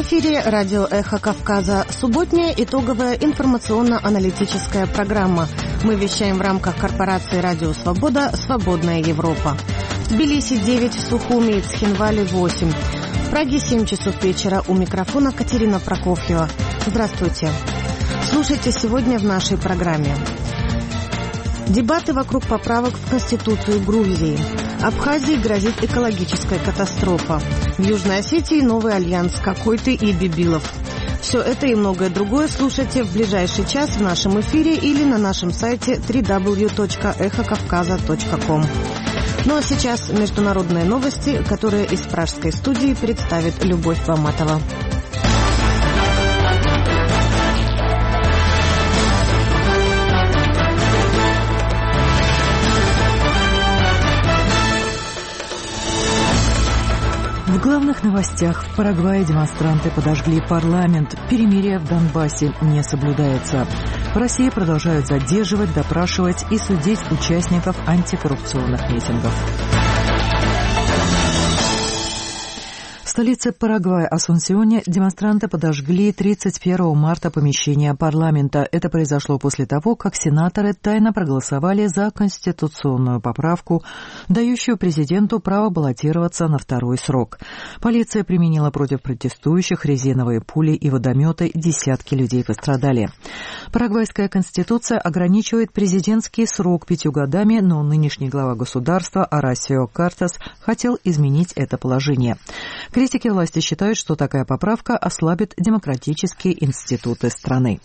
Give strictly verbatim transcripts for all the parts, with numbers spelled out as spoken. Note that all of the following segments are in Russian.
эфире радио «Эхо Кавказа». Субботняя итоговая информационно-аналитическая программа. Мы вещаем в рамках корпорации «Радио Свобода. Свободная Европа». В Тбилиси девять, в Сухуми и Цхинвале восемь. В Праге семь часов вечера. У микрофона Катерина Прокофьева. Здравствуйте. Слушайте сегодня в нашей программе. Дебаты вокруг поправок в Конституцию Грузии. Абхазии грозит экологическая катастрофа. В Южной Осетии новый альянс «Какой ты» и «Бибилов». Все это и многое другое слушайте в ближайший час в нашем эфире или на нашем сайте дабл ю дабл ю дабл ю точка эхо кавказа точка ком. Ну а сейчас международные новости, которые из пражской студии представит Любовь Баматова. В главных новостях: в Парагвае демонстранты подожгли парламент. Перемирие в Донбассе не соблюдается. В России продолжают задерживать, допрашивать и судить участников антикоррупционных митингов. В столице Парагвая, Асунсионе, демонстранты подожгли тридцать первого марта помещение парламента. Это произошло после того, как сенаторы тайно проголосовали за конституционную поправку, дающую президенту право баллотироваться на второй срок. Полиция применила против протестующих резиновые пули и водометы, десятки людей пострадали. Парагвайская конституция ограничивает президентский срок пятью годами, но нынешний глава государства Орасио Картас хотел изменить это положение. Критики власти считают, что такая поправка ослабит демократические институты страны.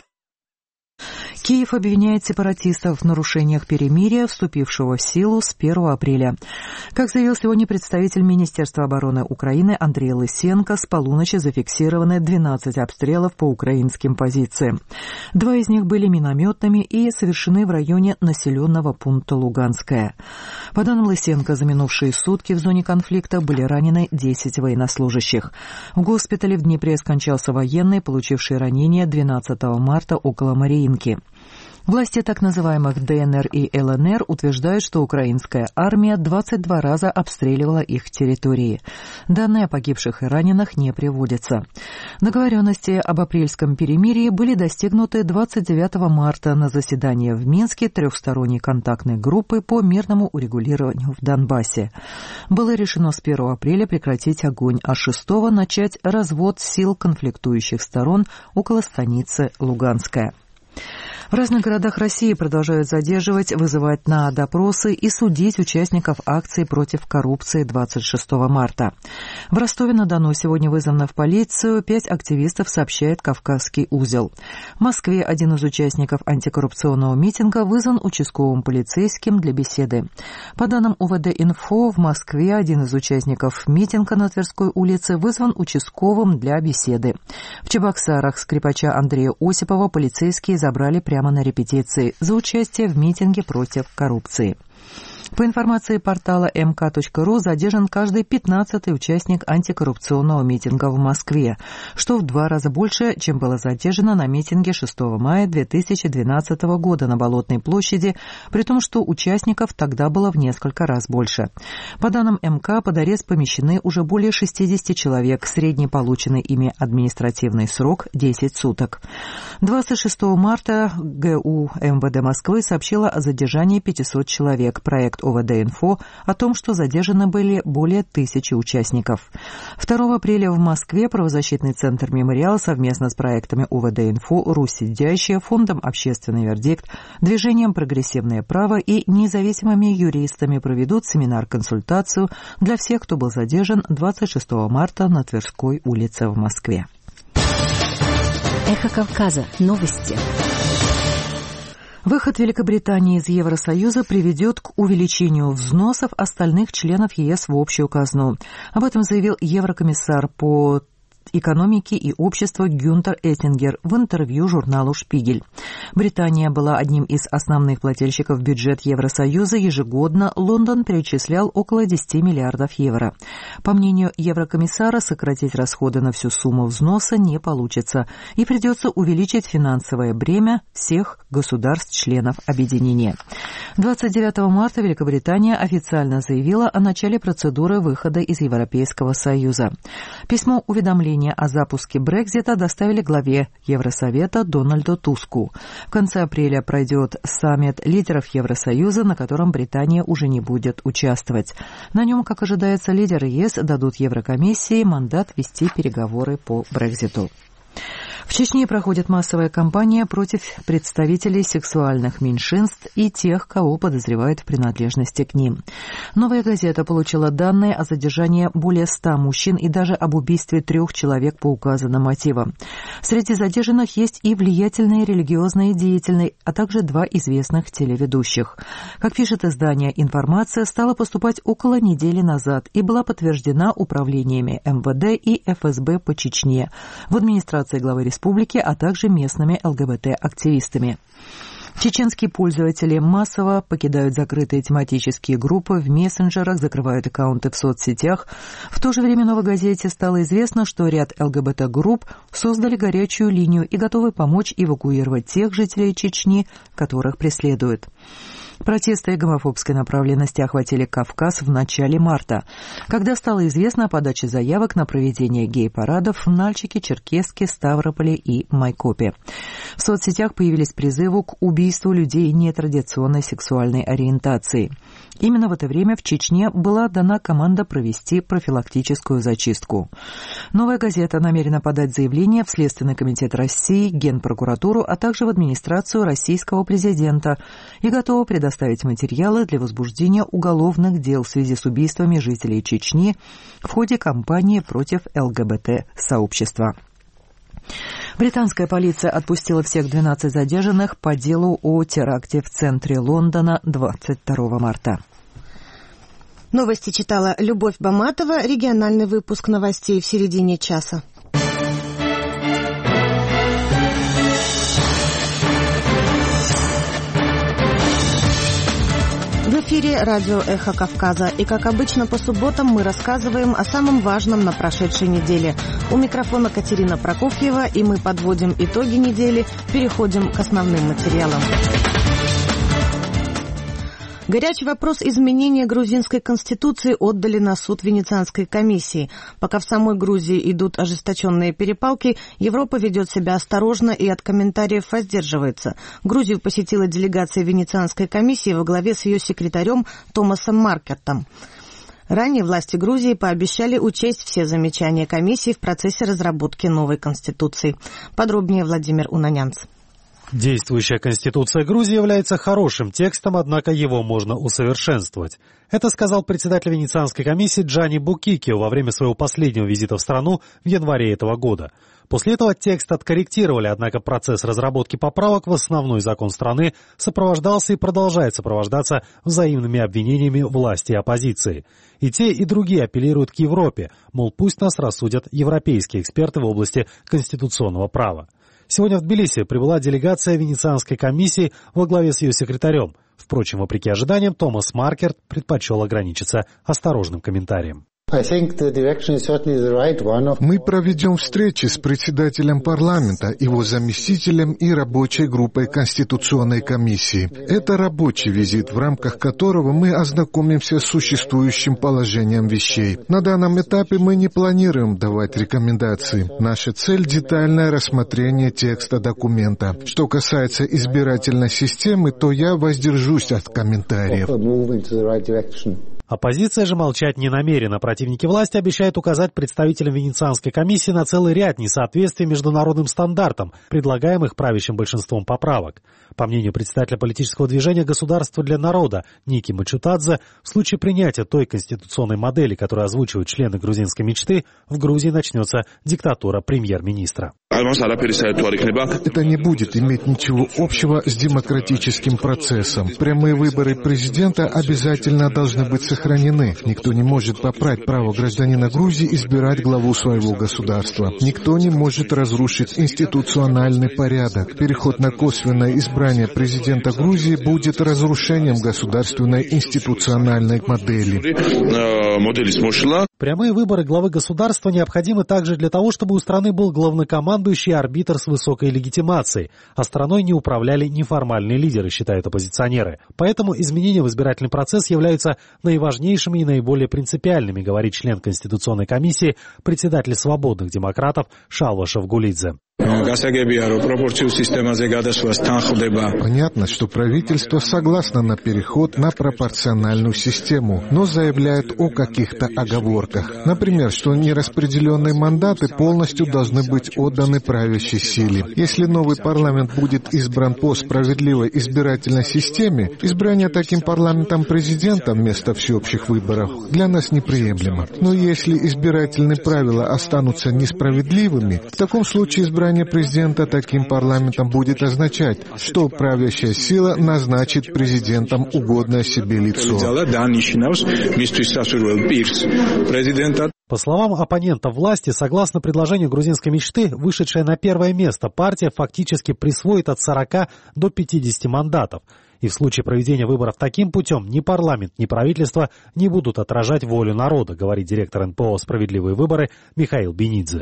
Киев обвиняет сепаратистов в нарушениях перемирия, вступившего в силу с первого апреля. Как заявил сегодня представитель Министерства обороны Украины Андрей Лысенко, с полуночи зафиксированы двенадцать обстрелов по украинским позициям. Два из них были минометными и совершены в районе населенного пункта Луганское. По данным Лысенко, за минувшие сутки в зоне конфликта были ранены десять военнослужащих. В госпитале в Днепре скончался военный, получивший ранение двенадцатого марта около Мариинки. Власти так называемых ДНР и ЛНР утверждают, что украинская армия двадцать два раза обстреливала их территории. Данные о погибших и раненых не приводятся. Договоренности об апрельском перемирии были достигнуты двадцать девятого марта на заседании в Минске трехсторонней контактной группы по мирному урегулированию в Донбассе. Было решено с первого апреля прекратить огонь, а шестого начать развод сил конфликтующих сторон около станицы Луганская. В разных городах России продолжают задерживать, вызывать на допросы и судить участников акции против коррупции двадцать шестого марта. В Ростове-на-Дону сегодня вызвано в полицию пять активистов, сообщает «Кавказский узел». В Москве один из участников антикоррупционного митинга вызван участковым полицейским для беседы. По данным УВД-Инфо, в Москве один из участников митинга на Тверской улице вызван участковым для беседы. В Чебоксарах скрипача Андрея Осипова полицейские забрали прямо прямо на репетиции за участие в митинге против коррупции. По информации портала эм ка точка ру, задержан каждый пятнадцатый участник антикоррупционного митинга в Москве, что в два раза больше, чем было задержано на митинге шестого мая две тысячи двенадцатого года на Болотной площади, при том, что участников тогда было в несколько раз больше. По данным эм ка, под арест помещены уже более шестидесяти человек, средний полученный ими административный срок – десять суток. двадцать шестого марта ГУ эм вэ дэ Москвы сообщила о задержании пятисот человек. Проект ОВД-Инфо о том, что задержаны были более тысячи участников. второго апреля в Москве правозащитный центр «Мемориал» совместно с проектами ОВД-Инфо, «Русь сидящая», Фондом «Общественный вердикт», движением «Прогрессивное право» и независимыми юристами проведут семинар-консультацию для всех, кто был задержан двадцать шестого марта на Тверской улице в Москве. Эхо Кавказа. Новости. Выход Великобритании из Евросоюза приведет к увеличению взносов остальных членов ЕС в общую казну. Об этом заявил еврокомиссар по экономики и общества Гюнтер Эттингер в интервью журналу «Шпигель». Британия была одним из основных плательщиков в бюджет Евросоюза. Ежегодно Лондон перечислял около десяти миллиардов евро. По мнению еврокомиссара, сократить расходы на всю сумму взноса не получится, и придется увеличить финансовое бремя всех государств-членов объединения. двадцать девятого марта Великобритания официально заявила о начале процедуры выхода из Европейского Союза. Письмо уведомления уведомление о запуске Брексита доставили главе Евросовета Дональду Туску. В конце апреля пройдет саммит лидеров Евросоюза, на котором Британия уже не будет участвовать. На нем, как ожидается, лидеры ЕС дадут Еврокомиссии мандат вести переговоры по Брекситу. В Чечне проходит массовая кампания против представителей сексуальных меньшинств и тех, кого подозревают в принадлежности к ним. «Новая газета» получила данные о задержании более ста мужчин и даже об убийстве трех человек по указанным мотивам. Среди задержанных есть и влиятельные религиозные деятели, а также два известных телеведущих. Как пишет издание, информация стала поступать около недели назад и была подтверждена управлениями эм вэ дэ и эф эс бэ по Чечне, в администрации главы республики, республики, а также местными эл гэ бэ тэ-активистами. Чеченские пользователи массово покидают закрытые тематические группы в мессенджерах, закрывают аккаунты в соцсетях. В то же время «Новой газете» стало известно, что ряд эл гэ бэ тэ-групп создали горячую линию и готовы помочь эвакуировать тех жителей Чечни, которых преследуют. Протесты гомофобской направленности охватили Кавказ в начале марта, когда стало известно о подаче заявок на проведение гей-парадов в Нальчике, Черкесске, Ставрополе и Майкопе. В соцсетях появились призывы к убийству людей нетрадиционной сексуальной ориентации. Именно в это время в Чечне была дана команда провести профилактическую зачистку. «Новая газета» намерена подать заявление в Следственный комитет России, Генпрокуратуру, а также в администрацию российского президента и готова предоставить материалы для возбуждения уголовных дел в связи с убийствами жителей Чечни в ходе кампании против эл гэ бэ тэ-сообщества. Британская полиция отпустила всех двенадцать задержанных по делу о теракте в центре Лондона двадцать второго марта. Новости читала Любовь Баматова. Региональный выпуск новостей в середине часа. В эфире радио «Эхо Кавказа». И, как обычно, по субботам мы рассказываем о самом важном на прошедшей неделе. У микрофона Катерина Прокофьева, и мы подводим итоги недели, переходим к основным материалам. Горячий вопрос изменения грузинской конституции отдали на суд Венецианской комиссии. Пока в самой Грузии идут ожесточенные перепалки, Европа ведет себя осторожно и от комментариев воздерживается. Грузию посетила делегация Венецианской комиссии во главе с ее секретарем Томасом Маркертом. Ранее власти Грузии пообещали учесть все замечания комиссии в процессе разработки новой конституции. Подробнее Владимир Унанянц. Действующая Конституция Грузии является хорошим текстом, однако его можно усовершенствовать. Это сказал председатель Венецианской комиссии Джанни Букикио во время своего последнего визита в страну в январе этого года. После этого текст откорректировали, однако процесс разработки поправок в основной закон страны сопровождался и продолжает сопровождаться взаимными обвинениями власти и оппозиции. И те, и другие апеллируют к Европе, мол, пусть нас рассудят европейские эксперты в области конституционного права. Сегодня в Тбилиси прибыла делегация Венецианской комиссии во главе с ее секретарем. Впрочем, вопреки ожиданиям, Томас Маркерт предпочел ограничиться осторожным комментарием. Мы проведем встречи с председателем парламента, его заместителем и рабочей группой Конституционной комиссии. Это рабочий визит, в рамках которого мы ознакомимся с существующим положением вещей. На данном этапе мы не планируем давать рекомендации. Наша цель – детальное рассмотрение текста документа. Что касается избирательной системы, то я воздержусь от комментариев. Оппозиция же молчать не намерена. Противники власти обещают указать представителям Венецианской комиссии на целый ряд несоответствий международным стандартам, предлагаемых правящим большинством поправок. По мнению председателя политического движения «Государство для народа» Ники Мачутадзе, в случае принятия той конституционной модели, которую озвучивают члены грузинской мечты, в Грузии начнется диктатура премьер-министра. Это не будет иметь ничего общего с демократическим процессом. Прямые выборы президента обязательно должны быть сохранены. Никто не может попрать право гражданина Грузии избирать главу своего государства. Никто не может разрушить институциональный порядок. Переход на косвенное избрание президента Грузии будет разрушением государственной институциональной модели. Прямые выборы главы государства необходимы также для того, чтобы у страны был главнокомандующий и арбитр с высокой легитимацией, а страной не управляли неформальные лидеры, считают оппозиционеры. Поэтому изменения в избирательный процесс являются наиважнейшим важнейшими и наиболее принципиальными, говорит член Конституционной комиссии, председатель свободных демократов Шалва Шавгулидзе. Понятно, что правительство согласно на переход на пропорциональную систему, но заявляет о каких-то оговорках. Например, что нераспределенные мандаты полностью должны быть отданы правящей силе. Если новый парламент будет избран по справедливой избирательной системе, избрание таким парламентом президента вместо всеобщих выборов для нас неприемлемо. Но если избирательные правила останутся несправедливыми, в таком случае избрание президента таким парламентом будет означать, что правящая сила назначит президентом угодное себе лицо. По словам оппонентов власти, согласно предложению грузинской мечты, вышедшая на первое место партия фактически присвоит от сорока до пятидесяти мандатов. И в случае проведения выборов таким путем ни парламент, ни правительство не будут отражать волю народа, говорит директор эн пэ о «Справедливые выборы» Михаил Бенидзе.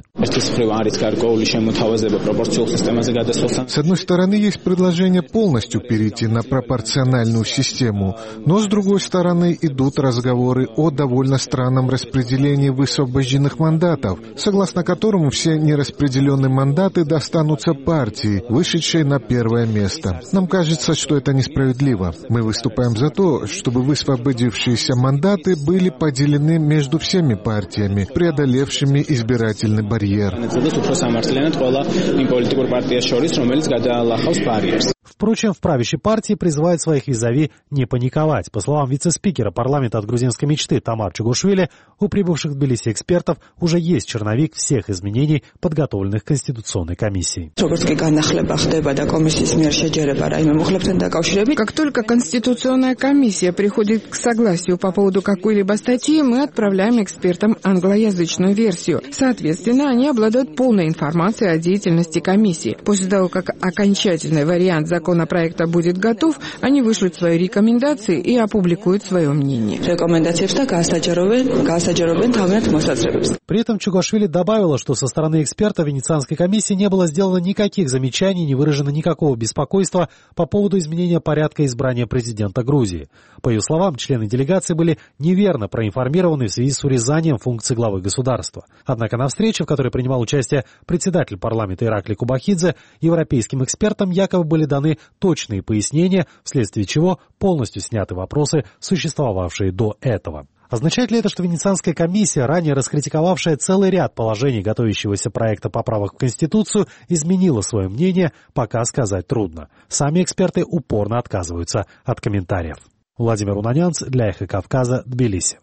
С одной стороны, есть предложение полностью перейти на пропорциональную систему, но с другой стороны идут разговоры о довольно странном распределении высвобожденных мандатов, согласно которому все нераспределенные мандаты достанутся партии, вышедшей на первое место. Нам кажется, что это несправедливо. Мы выступаем за то, чтобы высвободившиеся мандаты были поделены между всеми партиями, преодолевшими избирательный барьер. Впрочем, в правящей партии призывают своих визави не паниковать. По словам вице-спикера парламента от грузинской мечты Тамар Чугушвили, у прибывших в Тбилиси экспертов уже есть черновик всех изменений, подготовленных Конституционной комиссией. Как только Конституционная комиссия приходит к согласию по поводу какой-либо статьи, мы отправляем экспертам англоязычную версию. Соответственно, они обладают полной информацией о деятельности комиссии. После того, как окончательный вариант законопроекта будет готов, они вышлют свои рекомендации и опубликуют свое мнение. При этом Чугашвили добавила, что со стороны экспертов Венецианской комиссии не было сделано никаких замечаний, не выражено никакого беспокойства по поводу изменения порядка избрания президента Грузии. По ее словам, члены делегации были неверно проинформированы в связи с урезанием функций главы государства. Однако на встрече, в которой принимал участие председатель парламента Ираклий Кубахидзе, европейским экспертам якобы были даны точные пояснения, вследствие чего полностью сняты вопросы, существовавшие до этого. Означает ли это, что Венецианская комиссия, ранее раскритиковавшая целый ряд положений готовящегося проекта поправок в Конституцию, изменила свое мнение, пока сказать трудно. Сами эксперты упорно отказываются от комментариев. Владимир Унанянц для Эхо Кавказа, Тбилиси.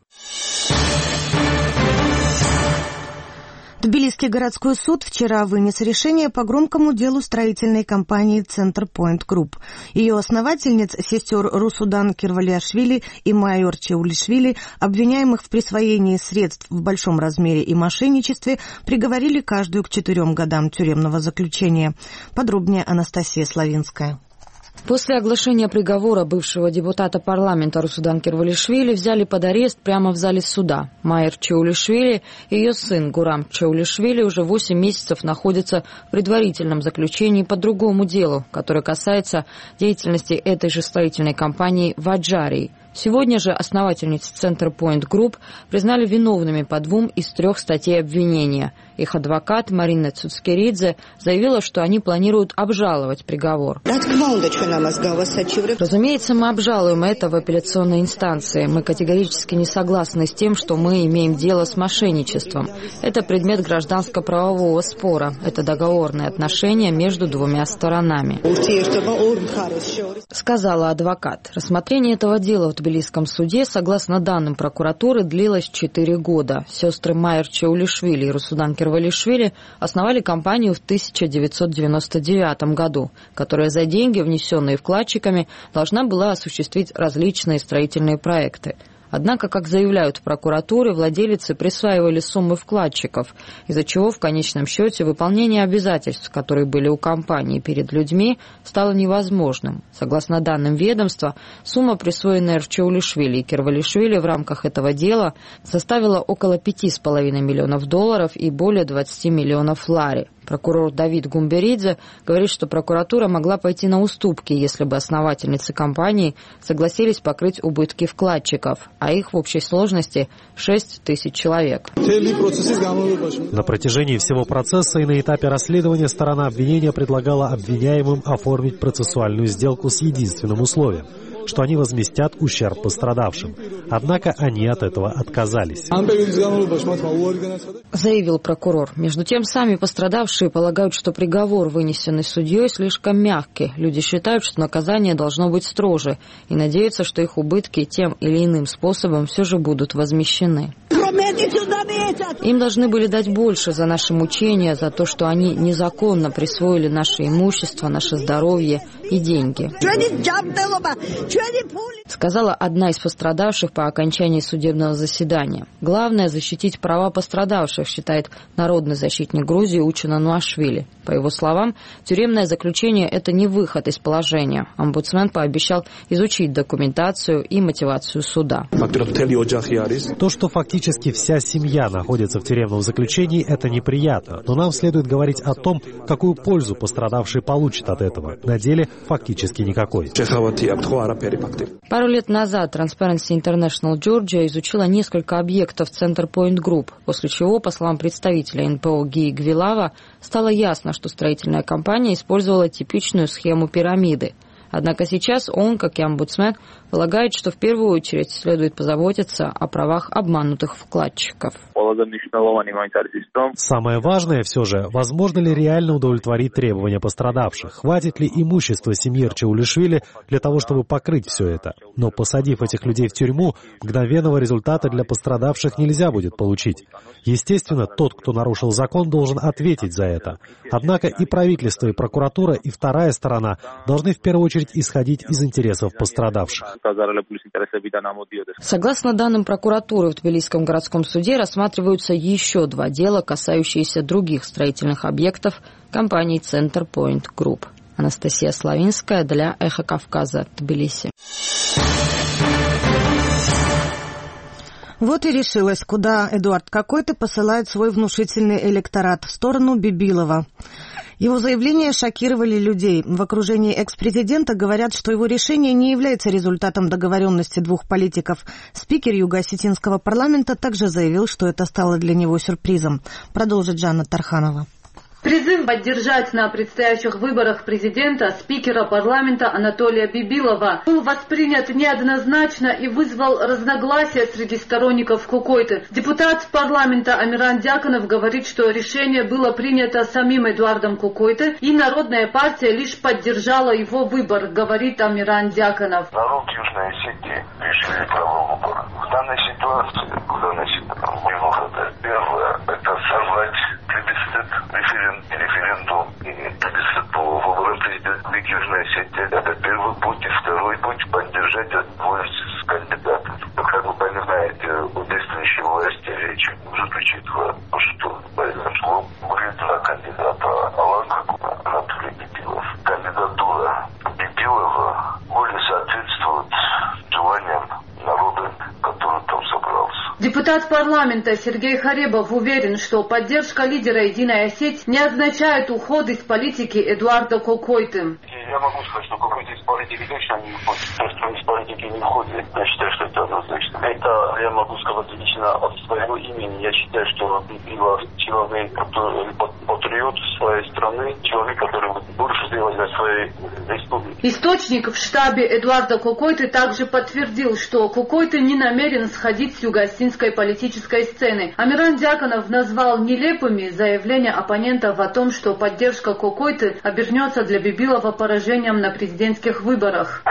Тбилисский городской суд вчера вынес решение по громкому делу строительной компании «Центрпоинт Групп». Ее основательниц, сестер Русудан Кирвалиашвили и Майор Чаулишвили, обвиняемых в присвоении средств в большом размере и мошенничестве, приговорили каждую к четырем годам тюремного заключения. Подробнее Анастасия Славинская. После оглашения приговора бывшего депутата парламента Русудан Кирвалишвили взяли под арест прямо в зале суда. Майер Чаулишвили и ее сын Гурам Чаулишвили уже восемь месяцев находятся в предварительном заключении по другому делу, которое касается деятельности этой же строительной компании в Аджарии. Сегодня же основательниц Центрпоинт Групп признали виновными по двум из трех статей обвинения. Их адвокат Марина Цуцкеридзе заявила, что они планируют обжаловать приговор. Разумеется, мы обжалуем это в апелляционной инстанции. Мы категорически не согласны с тем, что мы имеем дело с мошенничеством. Это предмет гражданско-правового спора. Это договорные отношения между двумя сторонами, сказала адвокат. Рассмотрение этого дела в Тбилисском суде, согласно данным прокуратуры, длилось четыре года. Сестры Майер Чаулишвили и Русудан Кирвалишвили основали компанию в тысяча девятьсот девяносто девятом году, которая за деньги, внесенные вкладчиками, должна была осуществить различные строительные проекты. Однако, как заявляют в прокуратуре, владелицы присваивали суммы вкладчиков, из-за чего в конечном счете выполнение обязательств, которые были у компании перед людьми, стало невозможным. Согласно данным ведомства, сумма, присвоенная Чаулишвили и Кирвалишвили в рамках этого дела, составила около пяти с половиной миллионов долларов и более двадцати миллионов лари. Прокурор Давид Гумберидзе говорит, что прокуратура могла пойти на уступки, если бы основательницы компании согласились покрыть убытки вкладчиков, а их в общей сложности шесть тысяч человек. На протяжении всего процесса и на этапе расследования сторона обвинения предлагала обвиняемым оформить процессуальную сделку с единственным условием, что они возместят ущерб пострадавшим. Однако они от этого отказались. Заявил прокурор. Между тем, сами пострадавшие полагают, что приговор, вынесенный судьей, слишком мягкий. Люди считают, что наказание должно быть строже, и надеются, что их убытки тем или иным способом все же будут возмещены. Им должны были дать больше за наши мучения, за то, что они незаконно присвоили наше имущество, наше здоровье и деньги. Сказала одна из пострадавших по окончании судебного заседания. Главное – защитить права пострадавших, считает народный защитник Грузии Учина Нуашвили. По его словам, тюремное заключение – это не выход из положения. Омбудсмен пообещал изучить документацию и мотивацию суда. То, что фактически вся семья находится в тюремном заключении, это неприятно. Но нам следует говорить о том, какую пользу пострадавшие получат от этого. На деле фактически никакой. Пару лет назад Transparency International Georgia изучила несколько объектов Center Point Group, после чего, по словам представителя эн пэ о Гии Гвилава, стало ясно, что строительная компания использовала типичную схему пирамиды. Однако сейчас он, как и омбудсмен, полагает, что в первую очередь следует позаботиться о правах обманутых вкладчиков. Самое важное все же, возможно ли реально удовлетворить требования пострадавших? Хватит ли имущества семьи Рчаулишвили для того, чтобы покрыть все это? Но посадив этих людей в тюрьму, мгновенного результата для пострадавших нельзя будет получить. Естественно, тот, кто нарушил закон, должен ответить за это. Однако и правительство, и прокуратура, и вторая сторона должны в первую очередь исходить из интересов пострадавших. Согласно данным прокуратуры, в Тбилисском городском суде рассматриваются еще два дела, касающиеся других строительных объектов компании Center Point Group. Анастасия Славинская для Эхо Кавказа, Тбилиси. Вот и решилось, куда Эдуард Кокойты посылает свой внушительный электорат – в сторону Бибилова. Его заявления шокировали людей. В окружении экс-президента говорят, что его решение не является результатом договоренности двух политиков. Спикер Юго-Осетинского парламента также заявил, что это стало для него сюрпризом. Продолжит Жанна Тарханова. Призыв поддержать на предстоящих выборах президента спикера парламента Анатолия Бибилова был воспринят неоднозначно и вызвал разногласия среди сторонников Кокойты. Депутат парламента Амиран Дьяконов говорит, что решение было принято самим Эдуардом Кокойты, и Народная партия лишь поддержала его выбор, говорит Амиран Дьяконов. Народ Южной Осетии решили право выбора. В данной ситуации, в данной ситуации, выхода первое – это сорвать плебисцит, референдум, референдум и плебисцит по выборам президента Южной Осетии. Это первый путь. И второй путь – поддержать одного из кандидатов. Как вы понимаете, у действующей власти речь звучит, что произошло. Были два кандидата – Алан Анатолий Бибилов. Кандидатура Бибилова более соответствует желаниям народа, который там собрался. Депутат парламента Сергей Харебов уверен, что поддержка лидера «Единой Осетии» не означает уход из политики Эдуарда Кокойты. Я могу сказать, что Кокойта из политики точно не уходит. То, что из политики не уходит, я считаю, что это однозначно. Это я могу сказать лично от своего имени. Я считаю, что Бибилов человек, который патриот своей страны, человек, который больше сделать для своей республики. Источник в штабе Эдуарда Кокойты также подтвердил, что Кокойта не намерен сходить с юго-осетинской политической сцены. Амиран Дьяконов назвал нелепыми заявления оппонентов о том, что поддержка Кокойты обернется для Бибилова поражением на президентских выборах.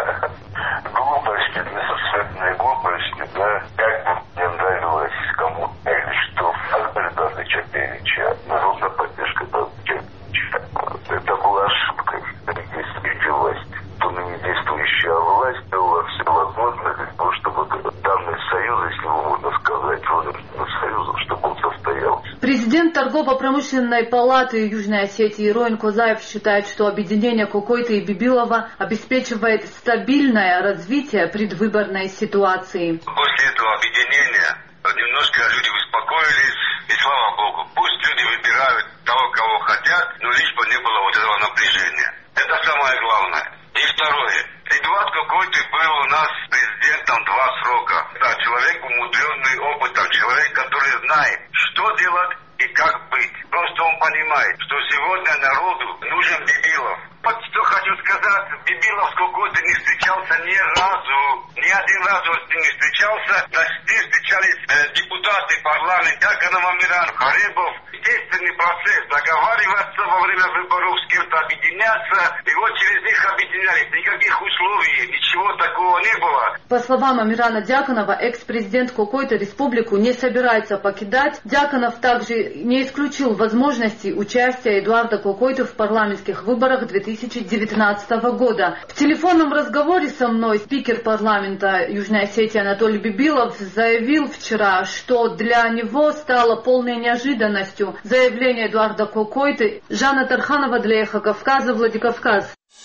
Глупости, несусветные глупости, да, как бы мне нравилось кому-то, или что Альберта Чапевича, народная поддержка Чапевича, это была ошибкой. Если власть, то ныне действующая власть делала все возможное для того, чтобы данный союз, если можно сказать, союзом, чтобы он состоялся. Президент торгово-промышленной палаты Южной Осетии Роин Козаев считает, что объединение Кокойты и Бибилова обеспечивает стабильное развитие предвыборной ситуации. После этого объединения немножко люди успокоились, И слава Богу, пусть люди выбирают того, кого хотят, но лишь бы не было вот этого напряжения. Это самое главное. И второе. Эдуард Кокойты был у нас президентом два срока. Да, человек умудренный опытом, человек, который знает, что делать и как быть. Просто он понимает, что сегодня народу нужен Бибилов. Вот что хочу сказать, Бибилов с Кокойты не встречался ни разу, ни один раз он с ним не встречался. Значит, встречались э, депутаты парламента, Дьяконов Амиран, Харибов. Естественный процесс, договариваться во время выборов, с кем-то объединяться, и вот через них объединялись. Никаких условий, ничего такого не было. По словам Амирана Дьяконова, экс-президент Кокойты республику не собирается покидать. Дьяконов также не исключил возможности участия Эдуарда Кокойты в парламентских выборах две тысячи девятнадцатого года. В телефонном разговоре со мной спикер парламента Южной Осетии Анатолий Бибилов заявил вчера, что для него стало полной неожиданностью заявление Эдуарда Кокойты. Жанна Тарханова для Эхо Кавказа, Владикавказ.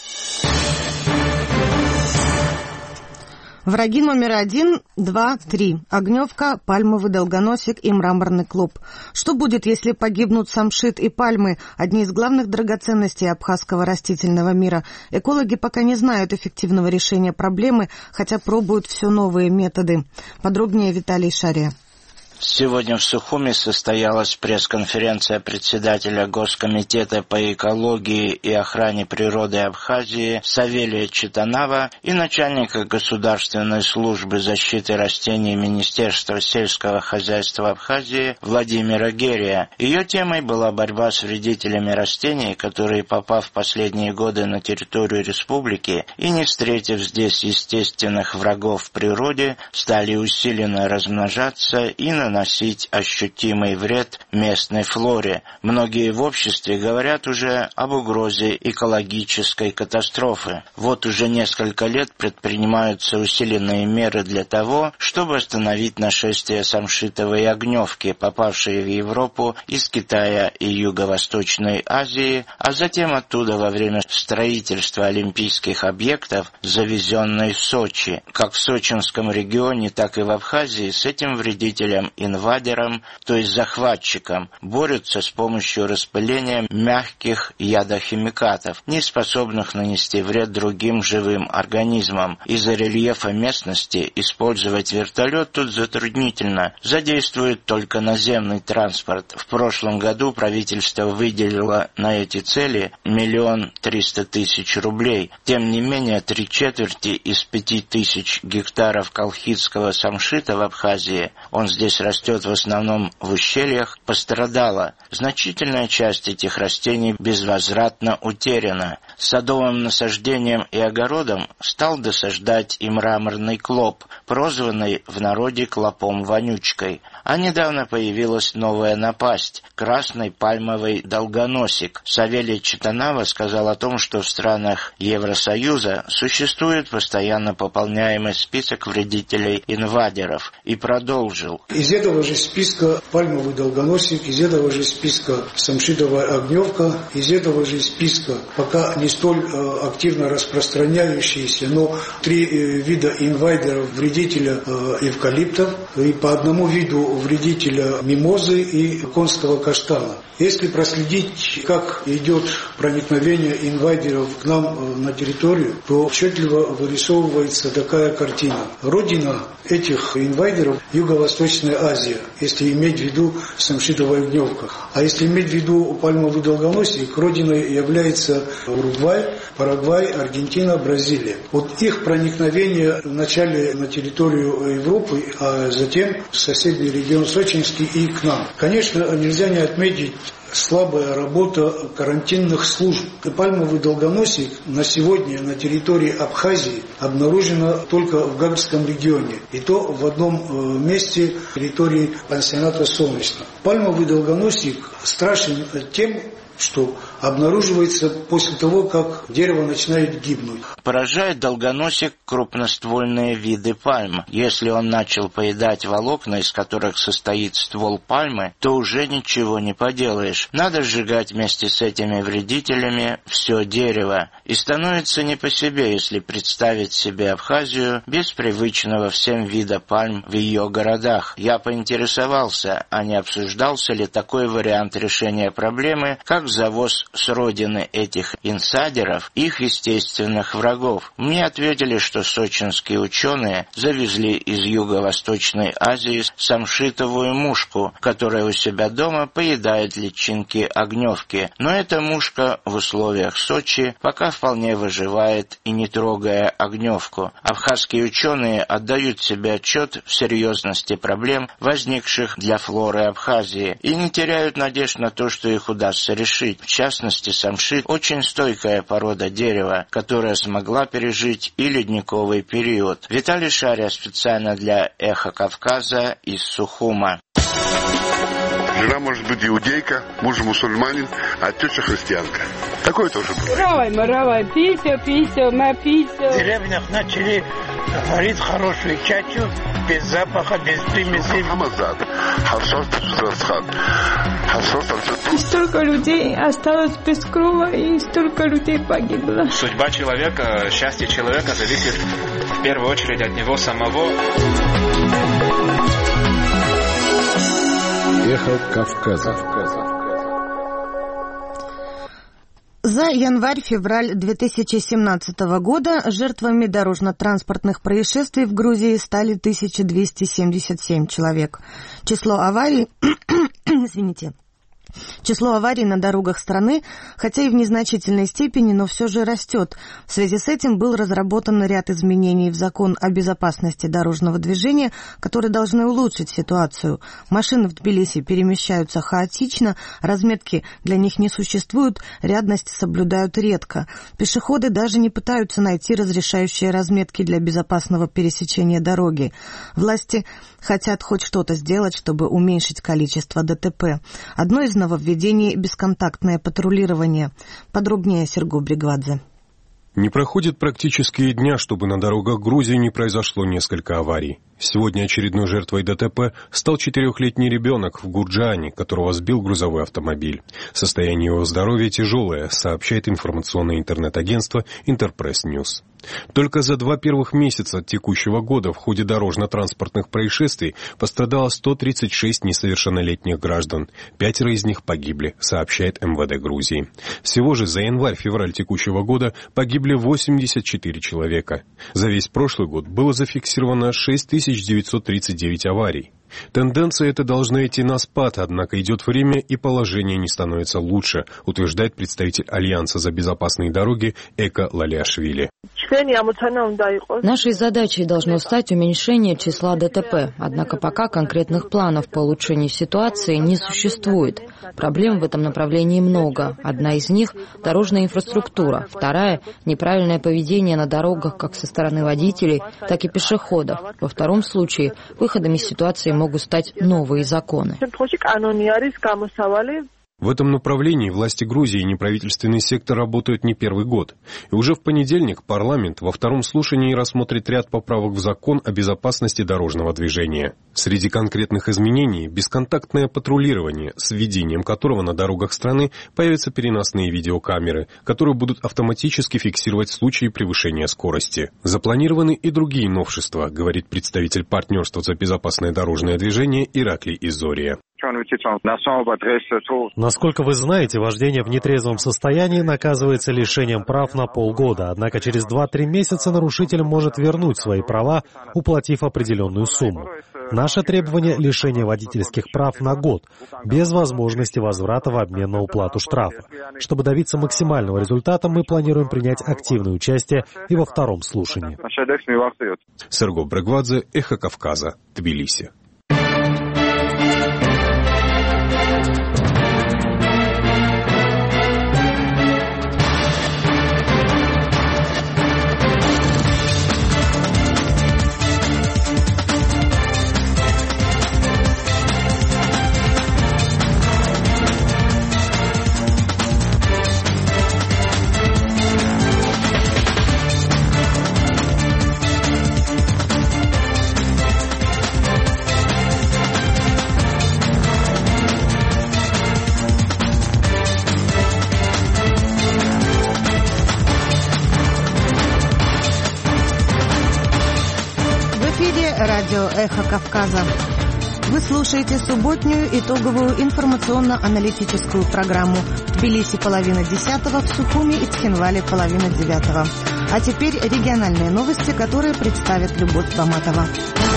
Враги номер один, два, три. Огневка, пальмовый долгоносик и мраморный клуб. Что будет, если погибнут самшит и пальмы, одни из главных драгоценностей абхазского растительного мира? Экологи пока не знают эффективного решения проблемы, хотя пробуют все новые методы. Подробнее Виталий Шария. Сегодня в Сухуми состоялась пресс-конференция председателя Госкомитета по экологии и охране природы Абхазии Савелия Читанава и начальника Государственной службы защиты растений Министерства сельского хозяйства Абхазии Владимира Герия. Ее темой была борьба с вредителями растений, которые, попав в последние годы на территорию республики и не встретив здесь естественных врагов в природе, стали усиленно размножаться и на наносить ощутимый вред местной флоре. Многие в обществе говорят уже об угрозе экологической катастрофы. Вот уже несколько лет предпринимаются усиленные меры для того, чтобы остановить нашествие самшитовой огневки, попавшей в Европу из Китая и Юго-Восточной Азии, а затем оттуда во время строительства олимпийских объектов, завезенной в Сочи. Как в сочинском регионе, так и в Абхазии с этим вредителем инвадером, то есть захватчиком, борются с помощью распыления мягких ядохимикатов, не способных нанести вред другим живым организмам. Из-за рельефа местности использовать вертолет тут затруднительно, задействует только наземный транспорт. В прошлом году правительство выделило на эти цели миллион триста тысяч рублей. Тем не менее, три четверти из пяти тысяч гектаров колхидского самшита в Абхазии, он здесь растет в основном в ущельях, пострадала. Значительная часть этих растений безвозвратно утеряна. Садовым насаждением и огородом стал досаждать и мраморный клоп, прозванный в народе клопом-вонючкой. А недавно появилась новая напасть – красный пальмовый долгоносик. Савелий Читанава сказал о том, что в странах Евросоюза существует постоянно пополняемый список вредителей-инвадеров, и продолжил. Из этого же списка пальмовый долгоносик, из этого же списка самшитовая огневка, из этого же списка пока не столь э, активно распространяющиеся, но три э, вида инвайдеров вредителя э, эвкалиптов и по одному виду вредителя мимозы и конского каштана. Если проследить, как идет проникновение инвайдеров к нам на территорию, то отчетливо вырисовывается такая картина. Родина этих инвайдеров – Юго-Восточная Азия, если иметь в виду самшитовая огневка. А если иметь в виду пальмовый долгоносик, родиной является Уругвай, Парагвай, Аргентина, Бразилия. Вот их проникновение вначале на территорию Европы, а затем в соседний регион Сочинский и к нам. Конечно, нельзя не отметить слабая работа карантинных служб. Пальмовый долгоносик на сегодня на территории Абхазии обнаружено только в Гагарском регионе. И то в одном месте территории пансионата Солнечно. Пальмовый долгоносик страшен тем, что обнаруживается после того, как дерево начинает гибнуть. Поражает долгоносик крупноствольные виды пальм. Если он начал поедать волокна, из которых состоит ствол пальмы, то уже ничего не поделаешь. Надо сжигать вместе с этими вредителями все дерево. И становится не по себе, если представить себе Абхазию без привычного всем вида пальм в ее городах. Я поинтересовался, а не обсуждался ли такой вариант решения проблемы, как завоз с родины этих инсайдеров, их естественных врагов. Мне ответили, что сочинские ученые завезли из Юго-Восточной Азии самшитовую мушку, которая у себя дома поедает личинки огневки. Но эта мушка в условиях Сочи пока вполне выживает и не трогая огневку. Абхазские ученые отдают себе отчет в серьезности проблем, возникших для флоры Абхазии, и не теряют надежд на то, что их удастся решить. В частности, самшит – очень стойкая порода дерева, которая смогла пережить и ледниковый период. Виталий Шария специально для «Эхо Кавказа» из Сухума. Жена может быть иудейка, муж мусульманин, а тетя христианка. Такое тоже бывает. Равай, мы равай, пися, пися, мы пися. В деревнях начали варить хорошую чачу, без запаха, без примесей. И столько людей осталось без крова, и столько людей погибло. Судьба человека, счастье человека зависит в первую очередь от него самого. Эхо Кавказа. За январь-февраль две тысячи семнадцатого года жертвами дорожно-транспортных происшествий в Грузии стали тысяча двести семьдесят семь человек. Число аварий... Извините. Число аварий на дорогах страны, хотя и в незначительной степени, но все же растет. В связи с этим был разработан ряд изменений в закон о безопасности дорожного движения, которые должны улучшить ситуацию. Машины в Тбилиси перемещаются хаотично, разметки для них не существуют, рядность соблюдают редко. Пешеходы даже не пытаются найти разрешающие разметки для безопасного пересечения дороги. Власти хотят хоть что-то сделать, чтобы уменьшить количество ДТП. Одно из нововведений – бесконтактное патрулирование. Подробнее Серго Бригвадзе. Не проходит практически и дня, чтобы на дорогах Грузии не произошло несколько аварий. Сегодня очередной жертвой ДТП стал четырехлетний ребенок в Гурджаане, которого сбил грузовой автомобиль. Состояние его здоровья тяжелое, сообщает информационное интернет-агентство Интерпресс Ньюс. Только за два первых месяца текущего года в ходе дорожно-транспортных происшествий пострадало сто тридцать шесть несовершеннолетних граждан. Пятеро из них погибли, сообщает эм вэ дэ Грузии. Всего же за январь-февраль текущего года погибли восемьдесят четыре человека. За весь прошлый год было зафиксировано шесть тысяч девятьсот тридцать девять аварий. Тенденция эта должна идти на спад, однако идет время и положение не становится лучше, утверждает представитель Альянса за безопасные дороги Эко Лалиашвили. Нашей задачей должно стать уменьшение числа ДТП, однако пока конкретных планов по улучшению ситуации не существует. Проблем в этом направлении много. Одна из них – дорожная инфраструктура, вторая – неправильное поведение на дорогах как со стороны водителей, так и пешеходов. Во втором случае выходом из ситуации могут стать новые законы. В этом направлении власти Грузии и неправительственный сектор работают не первый год. И уже в понедельник парламент во втором слушании рассмотрит ряд поправок в закон о безопасности дорожного движения. Среди конкретных изменений – бесконтактное патрулирование, с введением которого на дорогах страны появятся переносные видеокамеры, которые будут автоматически фиксировать случаи превышения скорости. Запланированы и другие новшества, говорит представитель партнерства за безопасное дорожное движение Ираклий Изория. Насколько вы знаете, вождение в нетрезвом состоянии наказывается лишением прав на полгода, однако через два-три месяца нарушитель может вернуть свои права, уплатив определенную сумму. Наше требование – лишение водительских прав на год, без возможности возврата в обмен на уплату штрафа. Чтобы добиться максимального результата, мы планируем принять активное участие и во втором слушании. Серго Бригвадзе, Эхо Кавказа, Тбилиси. эфире радио «Эхо Кавказа». Вы слушаете субботнюю итоговую информационно-аналитическую программу. В Тбилиси половина десятого, в Сухуми и Цхинвале половина девятого. А теперь региональные новости, которые представит Любовь Баматова.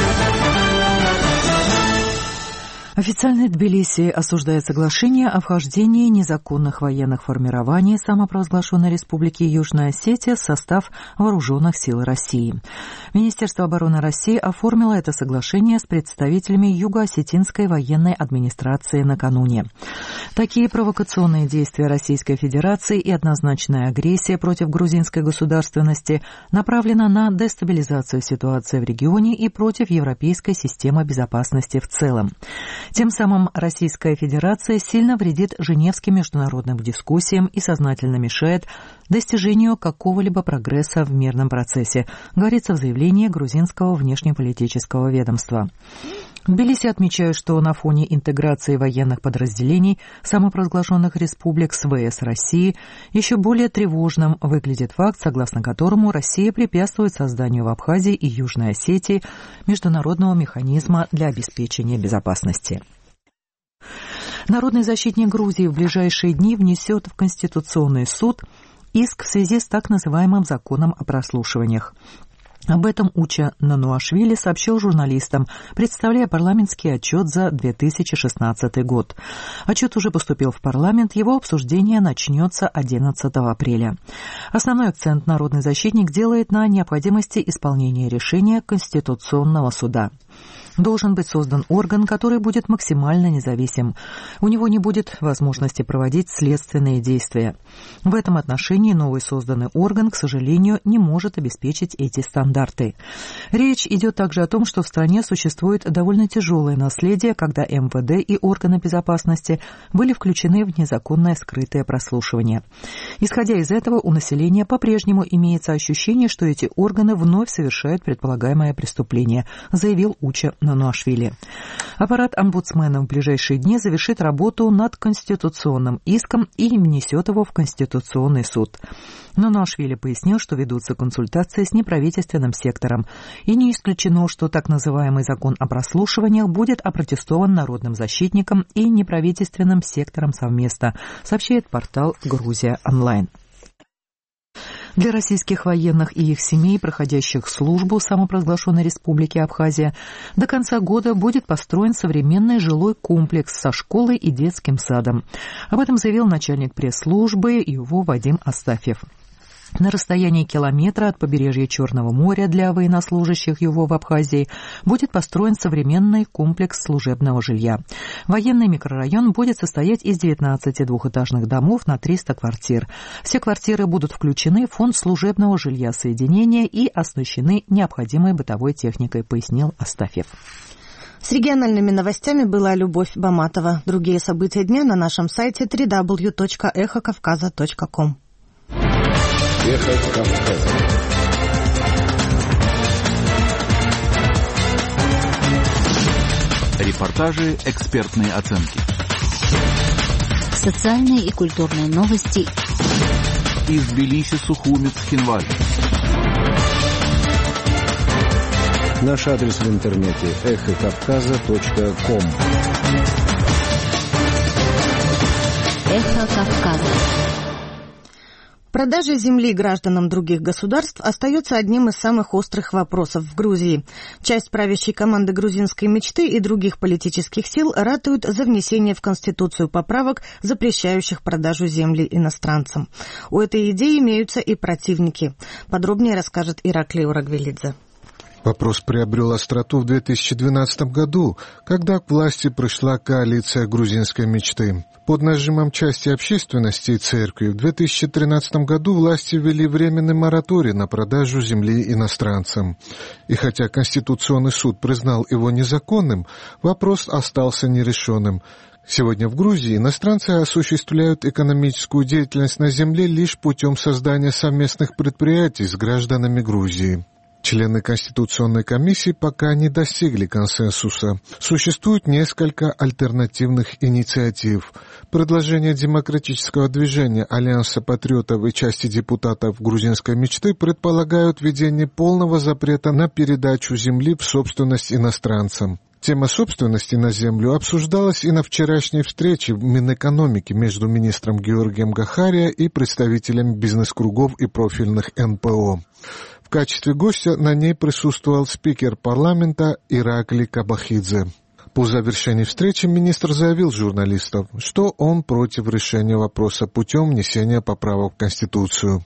Официально Тбилиси осуждает соглашение о вхождении незаконных военных формирований самопровозглашенной Республики Южная Осетия в состав Вооруженных сил России. Министерство обороны России оформило это соглашение с представителями Юго-Осетинской военной администрации накануне. Такие провокационные действия Российской Федерации и однозначная агрессия против грузинской государственности направлена на дестабилизацию ситуации в регионе и против европейской системы безопасности в целом. Тем самым Российская Федерация сильно вредит женевским международным дискуссиям и сознательно мешает достижению какого-либо прогресса в мирном процессе, говорится в заявлении грузинского внешнеполитического ведомства. В Тбилиси отмечают, что на фоне интеграции военных подразделений самопровозглашенных республик с ВС России еще более тревожным выглядит факт, согласно которому Россия препятствует созданию в Абхазии и Южной Осетии международного механизма для обеспечения безопасности. Народный защитник Грузии в ближайшие дни внесет в Конституционный суд иск в связи с так называемым законом о прослушиваниях. Об этом Уча Нануашвили сообщил журналистам, представляя парламентский отчет за две тысячи шестнадцатый год. Отчет уже поступил в парламент, его обсуждение начнется одиннадцатого апреля. Основной акцент народный защитник делает на необходимости исполнения решения Конституционного суда. Должен быть создан орган, который будет максимально независим. У него не будет возможности проводить следственные действия. В этом отношении новый созданный орган, к сожалению, не может обеспечить эти стандарты. Речь идет также о том, что в стране существует довольно тяжелое наследие, когда эм вэ дэ и органы безопасности были включены в незаконное скрытое прослушивание. Исходя из этого, у населения по-прежнему имеется ощущение, что эти органы вновь совершают предполагаемое преступление, заявил Уча Нануашвили. Аппарат омбудсмена в ближайшие дни завершит работу над конституционным иском и внесет его в Конституционный суд. Нануашвили пояснил, что ведутся консультации с неправительственным сектором, и не исключено, что так называемый закон о прослушиваниях будет опротестован народным защитником и неправительственным сектором совместно, сообщает портал «Грузия онлайн». Для российских военных и их семей, проходящих службу в самопровозглашенной Республике Абхазия, до конца года будет построен современный жилой комплекс со школой и детским садом. Об этом заявил начальник пресс-службы ИОВО Вадим Астафьев. На расстоянии километра от побережья Черного моря для военнослужащих ЮВО в Абхазии будет построен современный комплекс служебного жилья. Военный микрорайон будет состоять из девятнадцати двухэтажных домов на триста квартир. Все квартиры будут включены в фонд служебного жилья соединения и оснащены необходимой бытовой техникой, пояснил Астафьев. С региональными новостями была Любовь Баматова. Другие события дня на нашем сайте дабл ю дабл ю дабл ю точка эхо кавказа точка ком. Эхо Кавказа. Репортажи, экспертные оценки. Социальные и культурные новости. Из Тбилиси, Сухуми, Цхинваль. Наш адрес в интернете эхо кавказа точка ком. Эхо Кавказа. Продажа земли гражданам других государств остается одним из самых острых вопросов в Грузии. Часть правящей команды грузинской мечты и других политических сил ратуют за внесение в Конституцию поправок, запрещающих продажу земли иностранцам. У этой идеи имеются и противники. Подробнее расскажет Ираклий Урагвелидзе. Вопрос приобрел остроту в две тысячи двенадцатом году, когда к власти пришла коалиция грузинской мечты. Под нажимом части общественности и церкви в две тысячи тринадцатом году власти ввели временный мораторий на продажу земли иностранцам. И хотя Конституционный суд признал его незаконным, вопрос остался нерешенным. Сегодня в Грузии иностранцы осуществляют экономическую деятельность на земле лишь путем создания совместных предприятий с гражданами Грузии. Члены Конституционной комиссии пока не достигли консенсуса. Существует несколько альтернативных инициатив. Предложения демократического движения Альянса патриотов и части депутатов грузинской мечты предполагают введение полного запрета на передачу земли в собственность иностранцам. Тема собственности на землю обсуждалась и на вчерашней встрече в Минэкономике между министром Георгием Гахария и представителями бизнес-кругов и профильных эн пэ о. В качестве гостя на ней присутствовал спикер парламента Иракли Кабахидзе. По завершении встречи министр заявил журналистам, что он против решения вопроса путем внесения поправок в Конституцию.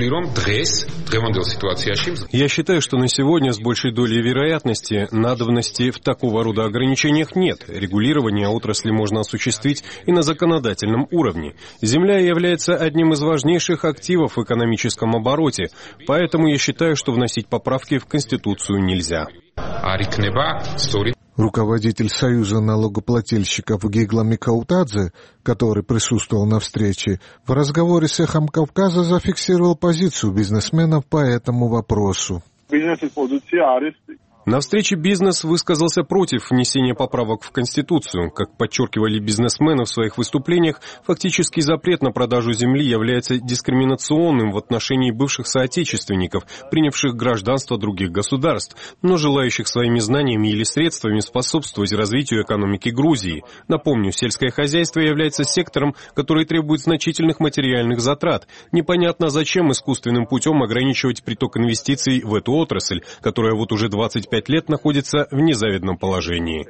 Я считаю, что на сегодня с большей долей вероятности надобности в такого рода ограничениях нет. Регулирование отрасли можно осуществить и на законодательном уровне. Земля является одним из важнейших активов в экономическом обороте, поэтому я считаю, что вносить поправки в Конституцию нельзя. Руководитель Союза налогоплательщиков Гигла Микаутадзе, который присутствовал на встрече, в разговоре с «Эхом Кавказа» зафиксировал позицию бизнесменов по этому вопросу. На встрече бизнес высказался против внесения поправок в Конституцию. Как подчеркивали бизнесмены в своих выступлениях, фактический запрет на продажу земли является дискриминационным в отношении бывших соотечественников, принявших гражданство других государств, но желающих своими знаниями или средствами способствовать развитию экономики Грузии. Напомню, сельское хозяйство является сектором, который требует значительных материальных затрат. Непонятно, зачем искусственным путем ограничивать приток инвестиций в эту отрасль, которая вот уже двадцать пять лет находится в незавидном положении.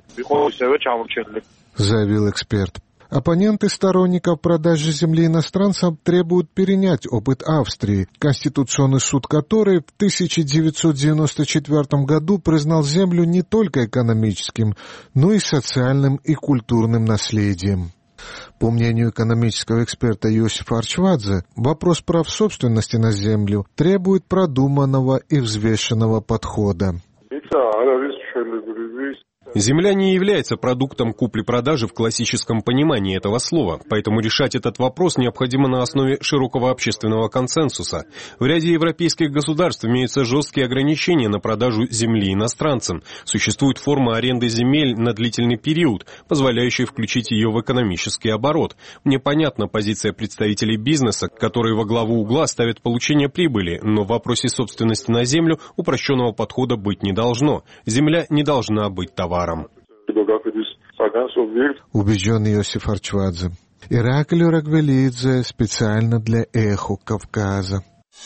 Заявил эксперт. Оппоненты сторонников продажи земли иностранцам требуют перенять опыт Австрии, Конституционный суд которой в тысяча девятьсот девяносто четвёртом году признал землю не только экономическим, но и социальным и культурным наследием. По мнению экономического эксперта Иосифа Арчвадзе, вопрос прав собственности на землю требует продуманного и взвешенного подхода. Земля не является продуктом купли-продажи в классическом понимании этого слова, поэтому решать этот вопрос необходимо на основе широкого общественного консенсуса. В ряде европейских государств имеются жесткие ограничения на продажу земли иностранцам. Существует форма аренды земель на длительный период, позволяющая включить ее в экономический оборот. Мне понятна позиция представителей бизнеса, которые во главу угла ставят получение прибыли, но в вопросе собственности на землю упрощенного подхода быть не должно. Земля не должна быть товаром. Убежден Иосиф Арчвадзе. Ираклий Рагвелидзе специально для «Эхо Кавказа».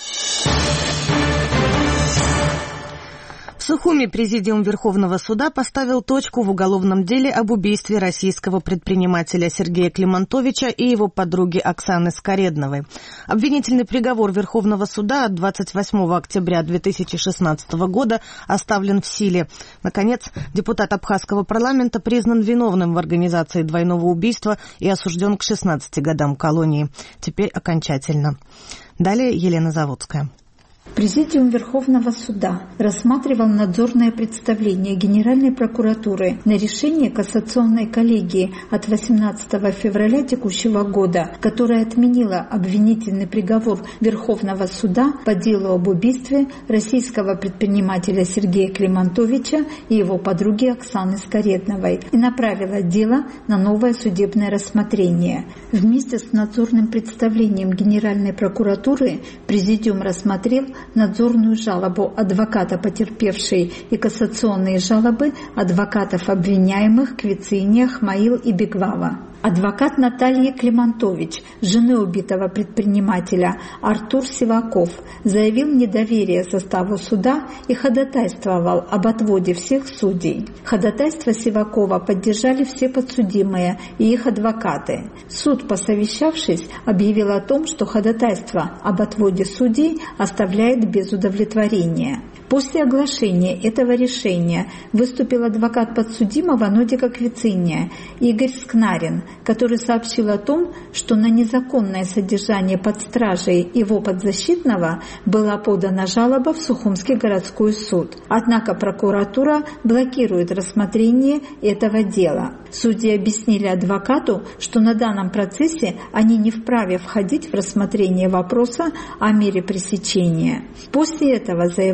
В Сухуми Президиум Верховного суда поставил точку в уголовном деле об убийстве российского предпринимателя Сергея Климантовича и его подруги Оксаны Скаредновой. Обвинительный приговор Верховного суда от двадцать восьмого октября две тысячи шестнадцатого года оставлен в силе. Наконец, депутат Абхазского парламента признан виновным в организации двойного убийства и осужден к шестнадцати годам колонии. Теперь окончательно. Далее Елена Заводская. Президиум Верховного суда рассматривал надзорное представление Генеральной прокуратуры на решение кассационной коллегии от восемнадцатого февраля текущего года, которое отменило обвинительный приговор Верховного суда по делу об убийстве российского предпринимателя Сергея Климантовича и его подруги Оксаны Скаредновой и направило дело на новое судебное рассмотрение. Вместе с надзорным представлением Генеральной прокуратуры Президиум рассмотрел надзорную жалобу адвоката потерпевшей и кассационные жалобы адвокатов обвиняемых Квицини, Ахмаил и Бегвава. Адвокат Натальи Климантович, жены убитого предпринимателя, Артур Сиваков, заявил недоверие составу суда и ходатайствовал об отводе всех судей. Ходатайство Сивакова поддержали все подсудимые и их адвокаты. Суд, посовещавшись, объявил о том, что ходатайство об отводе судей оставляет без удовлетворения. После оглашения этого решения выступил адвокат подсудимого Нодика Квицини Игорь Скнарин, который сообщил о том, что на незаконное содержание под стражей его подзащитного была подана жалоба в Сухумский городской суд. Однако прокуратура блокирует рассмотрение этого дела. Судьи объяснили адвокату, что на данном процессе они не вправе входить в рассмотрение вопроса о мере пресечения. После этого заявления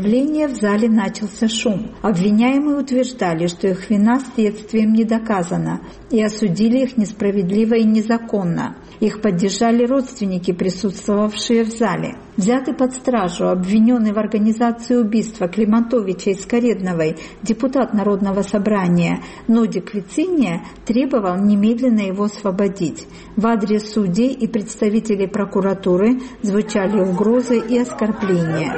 заседания в зале начался шум. Обвиняемые утверждали, что их вина следствием не доказана, и осудили их несправедливо и незаконно. Их поддержали родственники, присутствовавшие в зале. Взятый под стражу, обвиненный в организации убийства Климантовича и Скоредновой депутат Народного собрания Нодик Вициния требовал немедленно его освободить. В адрес судей и представителей прокуратуры звучали угрозы и оскорбления.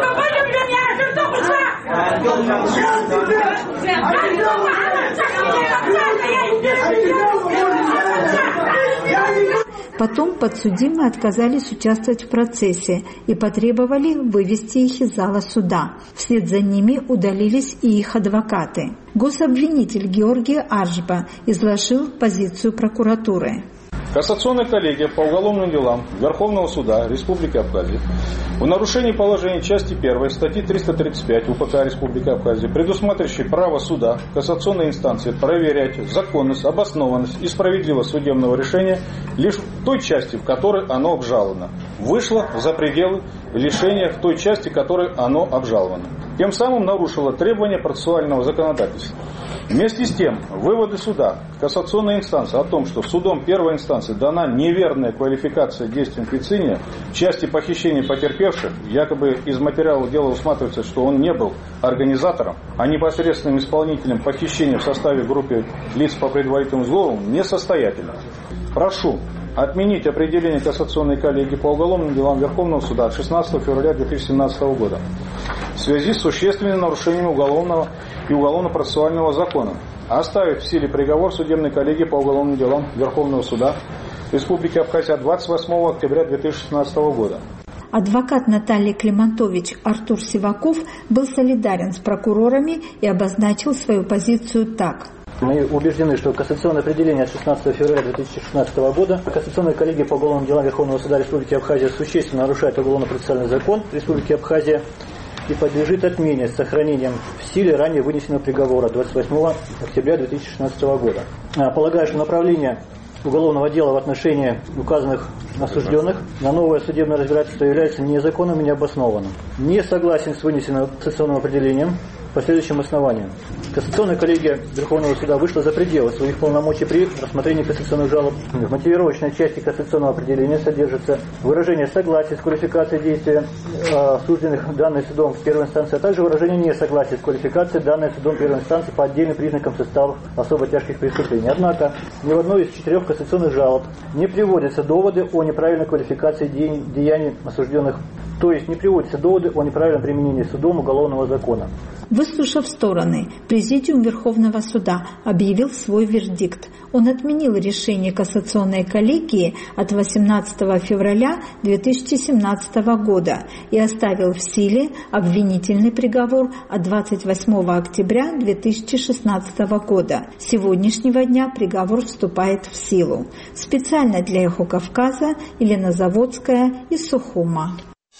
Потом подсудимые отказались участвовать в процессе и потребовали вывести их из зала суда. Вслед за ними удалились и их адвокаты. Гособвинитель Георгий Аржба изложил позицию прокуратуры. Кассационная коллегия по уголовным делам Верховного суда Республики Абхазия в нарушении положений части первой статьи триста тридцать пять УПК Республики Абхазия, предусматривающей право суда кассационной инстанции проверять законность, обоснованность и справедливость судебного решения лишь в той части, в которой оно обжаловано, вышло за пределы лишения в той части, в которой оно обжаловано. Тем самым нарушило требования процессуального законодательства. Вместе с тем, выводы суда кассационной инстанции о том, что судом первой инстанции дана неверная квалификация действий Вициния в части похищения потерпевших, якобы из материала дела усматривается, что он не был организатором, а непосредственным исполнителем похищения в составе группы лиц по предварительному сговору, несостоятельно. Прошу отменить определение кассационной коллегии по уголовным делам Верховного суда от шестнадцатого февраля две тысячи семнадцатого года в связи с существенными нарушениями уголовного и уголовно-процессуального закона, оставив в силе приговор судебной коллегии по уголовным делам Верховного суда Республики Абхазия от двадцать восьмого октября две тысячи шестнадцатого года. Адвокат Натальи Климантович Артур Сиваков был солидарен с прокурорами и обозначил свою позицию так. Мы убеждены, что кассационное определение от шестнадцатого февраля две тысячи шестнадцатого года Кассационная коллегия по уголовным делам Верховного суда Республики Абхазия существенно нарушает уголовно-процессуальный закон Республики Абхазия и подлежит отмене с сохранением в силе ранее вынесенного приговора двадцать восьмого октября две тысячи шестнадцатого года. Полагаю, что направление уголовного дела в отношении указанных осужденных на новое судебное разбирательство является незаконным и необоснованным. Не согласен с вынесенным кассационным определением по следующим основаниям. Кассационная коллегия Верховного суда вышла за пределы своих полномочий при рассмотрении кассационных жалоб. В мотивировочной части кассационного определения содержится выражение согласия с квалификацией действия э, осужденных данной судом в первой инстанции, а также выражение несогласия с квалификацией данной судом первой инстанции по отдельным признакам составов особо тяжких преступлений. Однако ни в одной из четырех кассационных жалоб не приводятся доводы о неправильной квалификации де- деяний осужденных, то есть не приводятся доводы о неправильном применении судом уголовного закона. Выслушав стороны, Президиум Верховного суда объявил свой вердикт. Он отменил решение кассационной коллегии от восемнадцатого февраля две тысячи семнадцатого года и оставил в силе обвинительный приговор от двадцать восьмого октября две тысячи шестнадцатого года. С сегодняшнего дня приговор вступает в силу. Специально для «Эхо Кавказа» Елена Заводская из Сухума.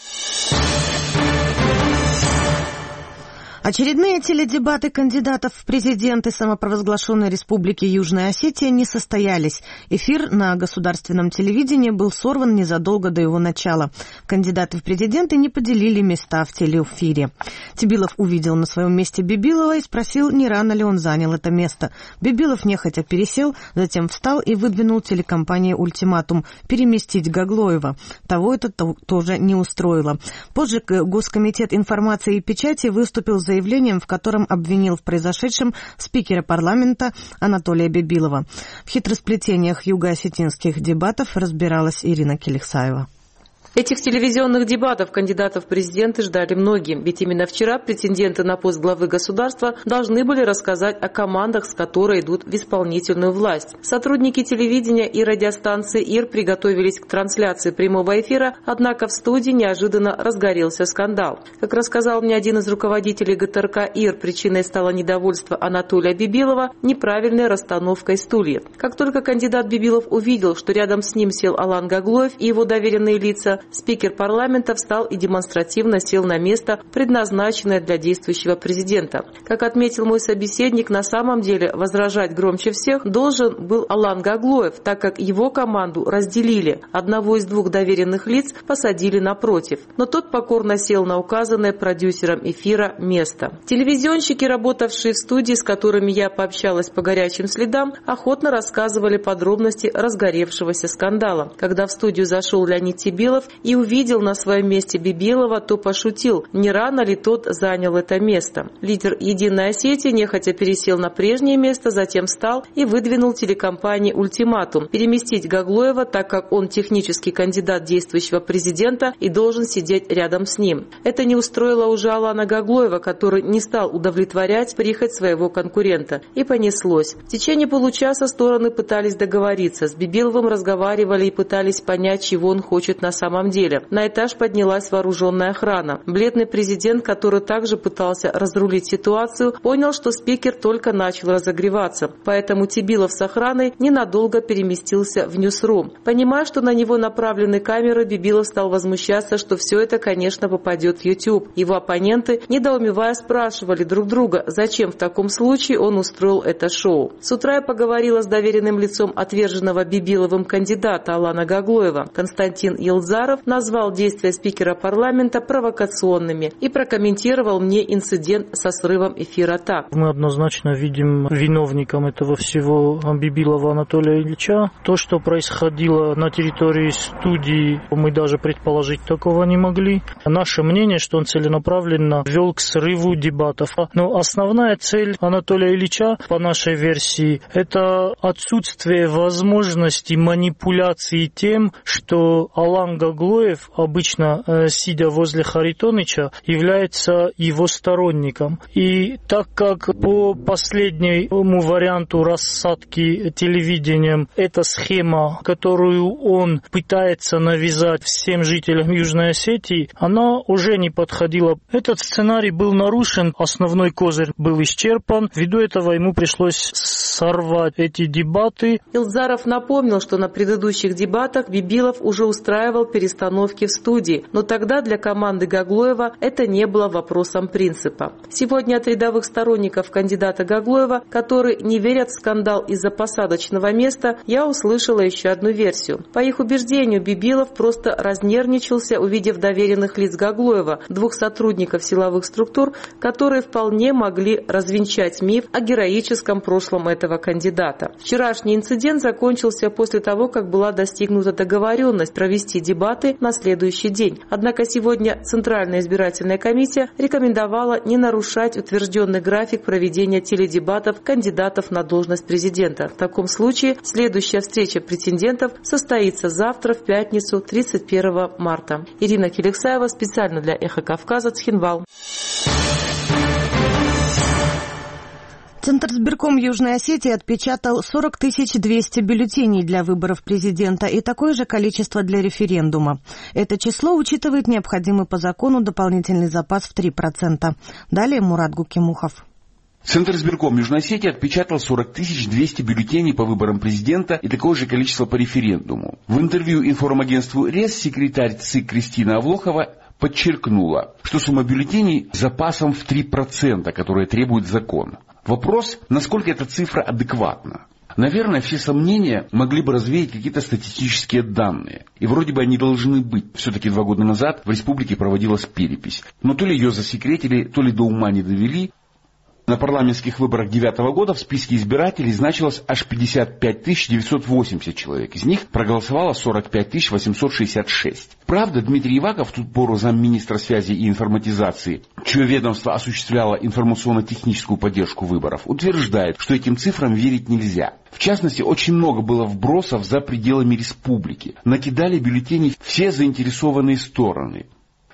Очередные теледебаты кандидатов в президенты самопровозглашенной Республики Южная Осетия не состоялись. Эфир на государственном телевидении был сорван незадолго до его начала. Кандидаты в президенты не поделили места в телеэфире. Тибилов увидел на своем месте Бибилова и спросил, не рано ли он занял это место. Бибилов нехотя пересел, затем встал и выдвинул телекомпании ультиматум переместить Гаглоева. Того это тоже не устроило. Позже Госкомитет информации и печати выступил с заявлением, в котором обвинил в произошедшем спикера парламента Анатолия Бибилова. В хитросплетениях юго-осетинских дебатов разбиралась Ирина Келихсаева. Этих телевизионных дебатов кандидатов в президенты ждали многие, ведь именно вчера претенденты на пост главы государства должны были рассказать о командах, с которой идут в исполнительную власть. Сотрудники телевидения и радиостанции ИР приготовились к трансляции прямого эфира, однако в студии неожиданно разгорелся скандал. Как рассказал мне один из руководителей ГТРК ИР, причиной стало недовольство Анатолия Бибилова неправильной расстановкой стульев. Как только кандидат Бибилов увидел, что рядом с ним сел Алан Гаглоев и его доверенные лица, места, спикер парламента встал и демонстративно сел на место, предназначенное для действующего президента. Как отметил мой собеседник, на самом деле возражать громче всех должен был Алан Гаглоев, так как его команду разделили. Одного из двух доверенных лиц посадили напротив, но тот покорно сел на указанное продюсером эфира место. Телевизионщики, работавшие в студии, с которыми я пообщалась по горячим следам, охотно рассказывали подробности разгоревшегося скандала. Когда в студию зашел Леонид Тебилов и увидел на своем месте Бибилова, то пошутил, не рано ли тот занял это место. Лидер «Единой Осетии» нехотя пересел на прежнее место, затем встал и выдвинул телекомпании ультиматум переместить Гаглоева, так как он технический кандидат действующего президента и должен сидеть рядом с ним. Это не устроило уже Алана Гаглоева, который не стал удовлетворять прихоть своего конкурента. И понеслось. В течение получаса стороны пытались договориться. С Бибиловым разговаривали и пытались понять, чего он хочет на самом деле. На этаж поднялась вооруженная охрана. Бледный президент, который также пытался разрулить ситуацию, понял, что спикер только начал разогреваться. Поэтому Тебилов с охраной ненадолго переместился в ньюсрум. Понимая, что на него направлены камеры, Бибилов стал возмущаться, что все это, конечно, попадет в YouTube. Его оппоненты, недоумевая, спрашивали друг друга, зачем в таком случае он устроил это шоу. С утра я поговорила с доверенным лицом отверженного Бибиловым кандидата Алана Гаглоева. Константин Елзаров назвал действия спикера парламента провокационными и прокомментировал мне инцидент со срывом эфира так. Мы однозначно видим виновником этого всего Бибилова Анатолия Ильича. То, что происходило на территории студии, мы даже предположить такого не могли. Наше мнение, что он целенаправленно вел к срыву дебатов. Но основная цель Анатолия Ильича, по нашей версии, это отсутствие возможности манипуляции тем, что Алан Гаглоев, обычно сидя возле Харитоныча, является его сторонником. И так как по последнему варианту рассадки телевидением эта схема, которую он пытается навязать всем жителям Южной Осетии, она уже не подходила. Этот сценарий был нарушен, основной козырь был исчерпан. Ввиду этого ему пришлось сорвать эти дебаты. Илзаров напомнил, что на предыдущих дебатах Бибилов уже устраивал перестановки в студии, но тогда для команды Гаглоева это не было вопросом принципа. Сегодня от рядовых сторонников кандидата Гаглоева, которые не верят в скандал из-за посадочного места, я услышала еще одну версию. По их убеждению, Бибилов просто разнервничался, увидев доверенных лиц Гаглоева, двух сотрудников силовых структур, которые вполне могли развенчать миф о героическом прошлом этого кандидата. Вчерашний инцидент закончился после того, как была достигнута договоренность провести дебаты на следующий день. Однако сегодня Центральная избирательная комиссия рекомендовала не нарушать утвержденный график проведения теледебатов кандидатов на должность президента. В таком случае следующая встреча претендентов состоится завтра, в пятницу, тридцать первого марта. Ирина Келексаева, специально для «Эхо Кавказа», Цхинвал. Центрсбирком Южной Осетии отпечатал сорок тысяч двести бюллетеней для выборов президента и такое же количество для референдума. Это число учитывает необходимый по закону дополнительный запас в три процента. Далее Мурат Гукимухов. Центрсбирком Южной Осетии отпечатал сорок тысяч двести бюллетеней по выборам президента и такое же количество по референдуму. В интервью информагентству РЕС секретарь ЦИК Кристина Авлохова подчеркнула, что сумма бюллетеней запасом в три процента, которые требует закон. Вопрос, насколько эта цифра адекватна. Наверное, все сомнения могли бы развеять какие-то статистические данные. И вроде бы они должны быть. Все-таки два года назад в республике проводилась перепись. Но то ли ее засекретили, то ли до ума не довели. На парламентских выборах девятого года в списке избирателей значилось аж пятьдесят пять тысяч девятьсот восемьдесят человек. Из них проголосовало сорок пять тысяч восемьсот шестьдесят шесть. Правда, Дмитрий Иваков, в ту пору замминистра связи и информатизации, чье ведомство осуществляло информационно-техническую поддержку выборов, утверждает, что этим цифрам верить нельзя. В частности, очень много было вбросов за пределами республики. Накидали бюллетени все заинтересованные стороны.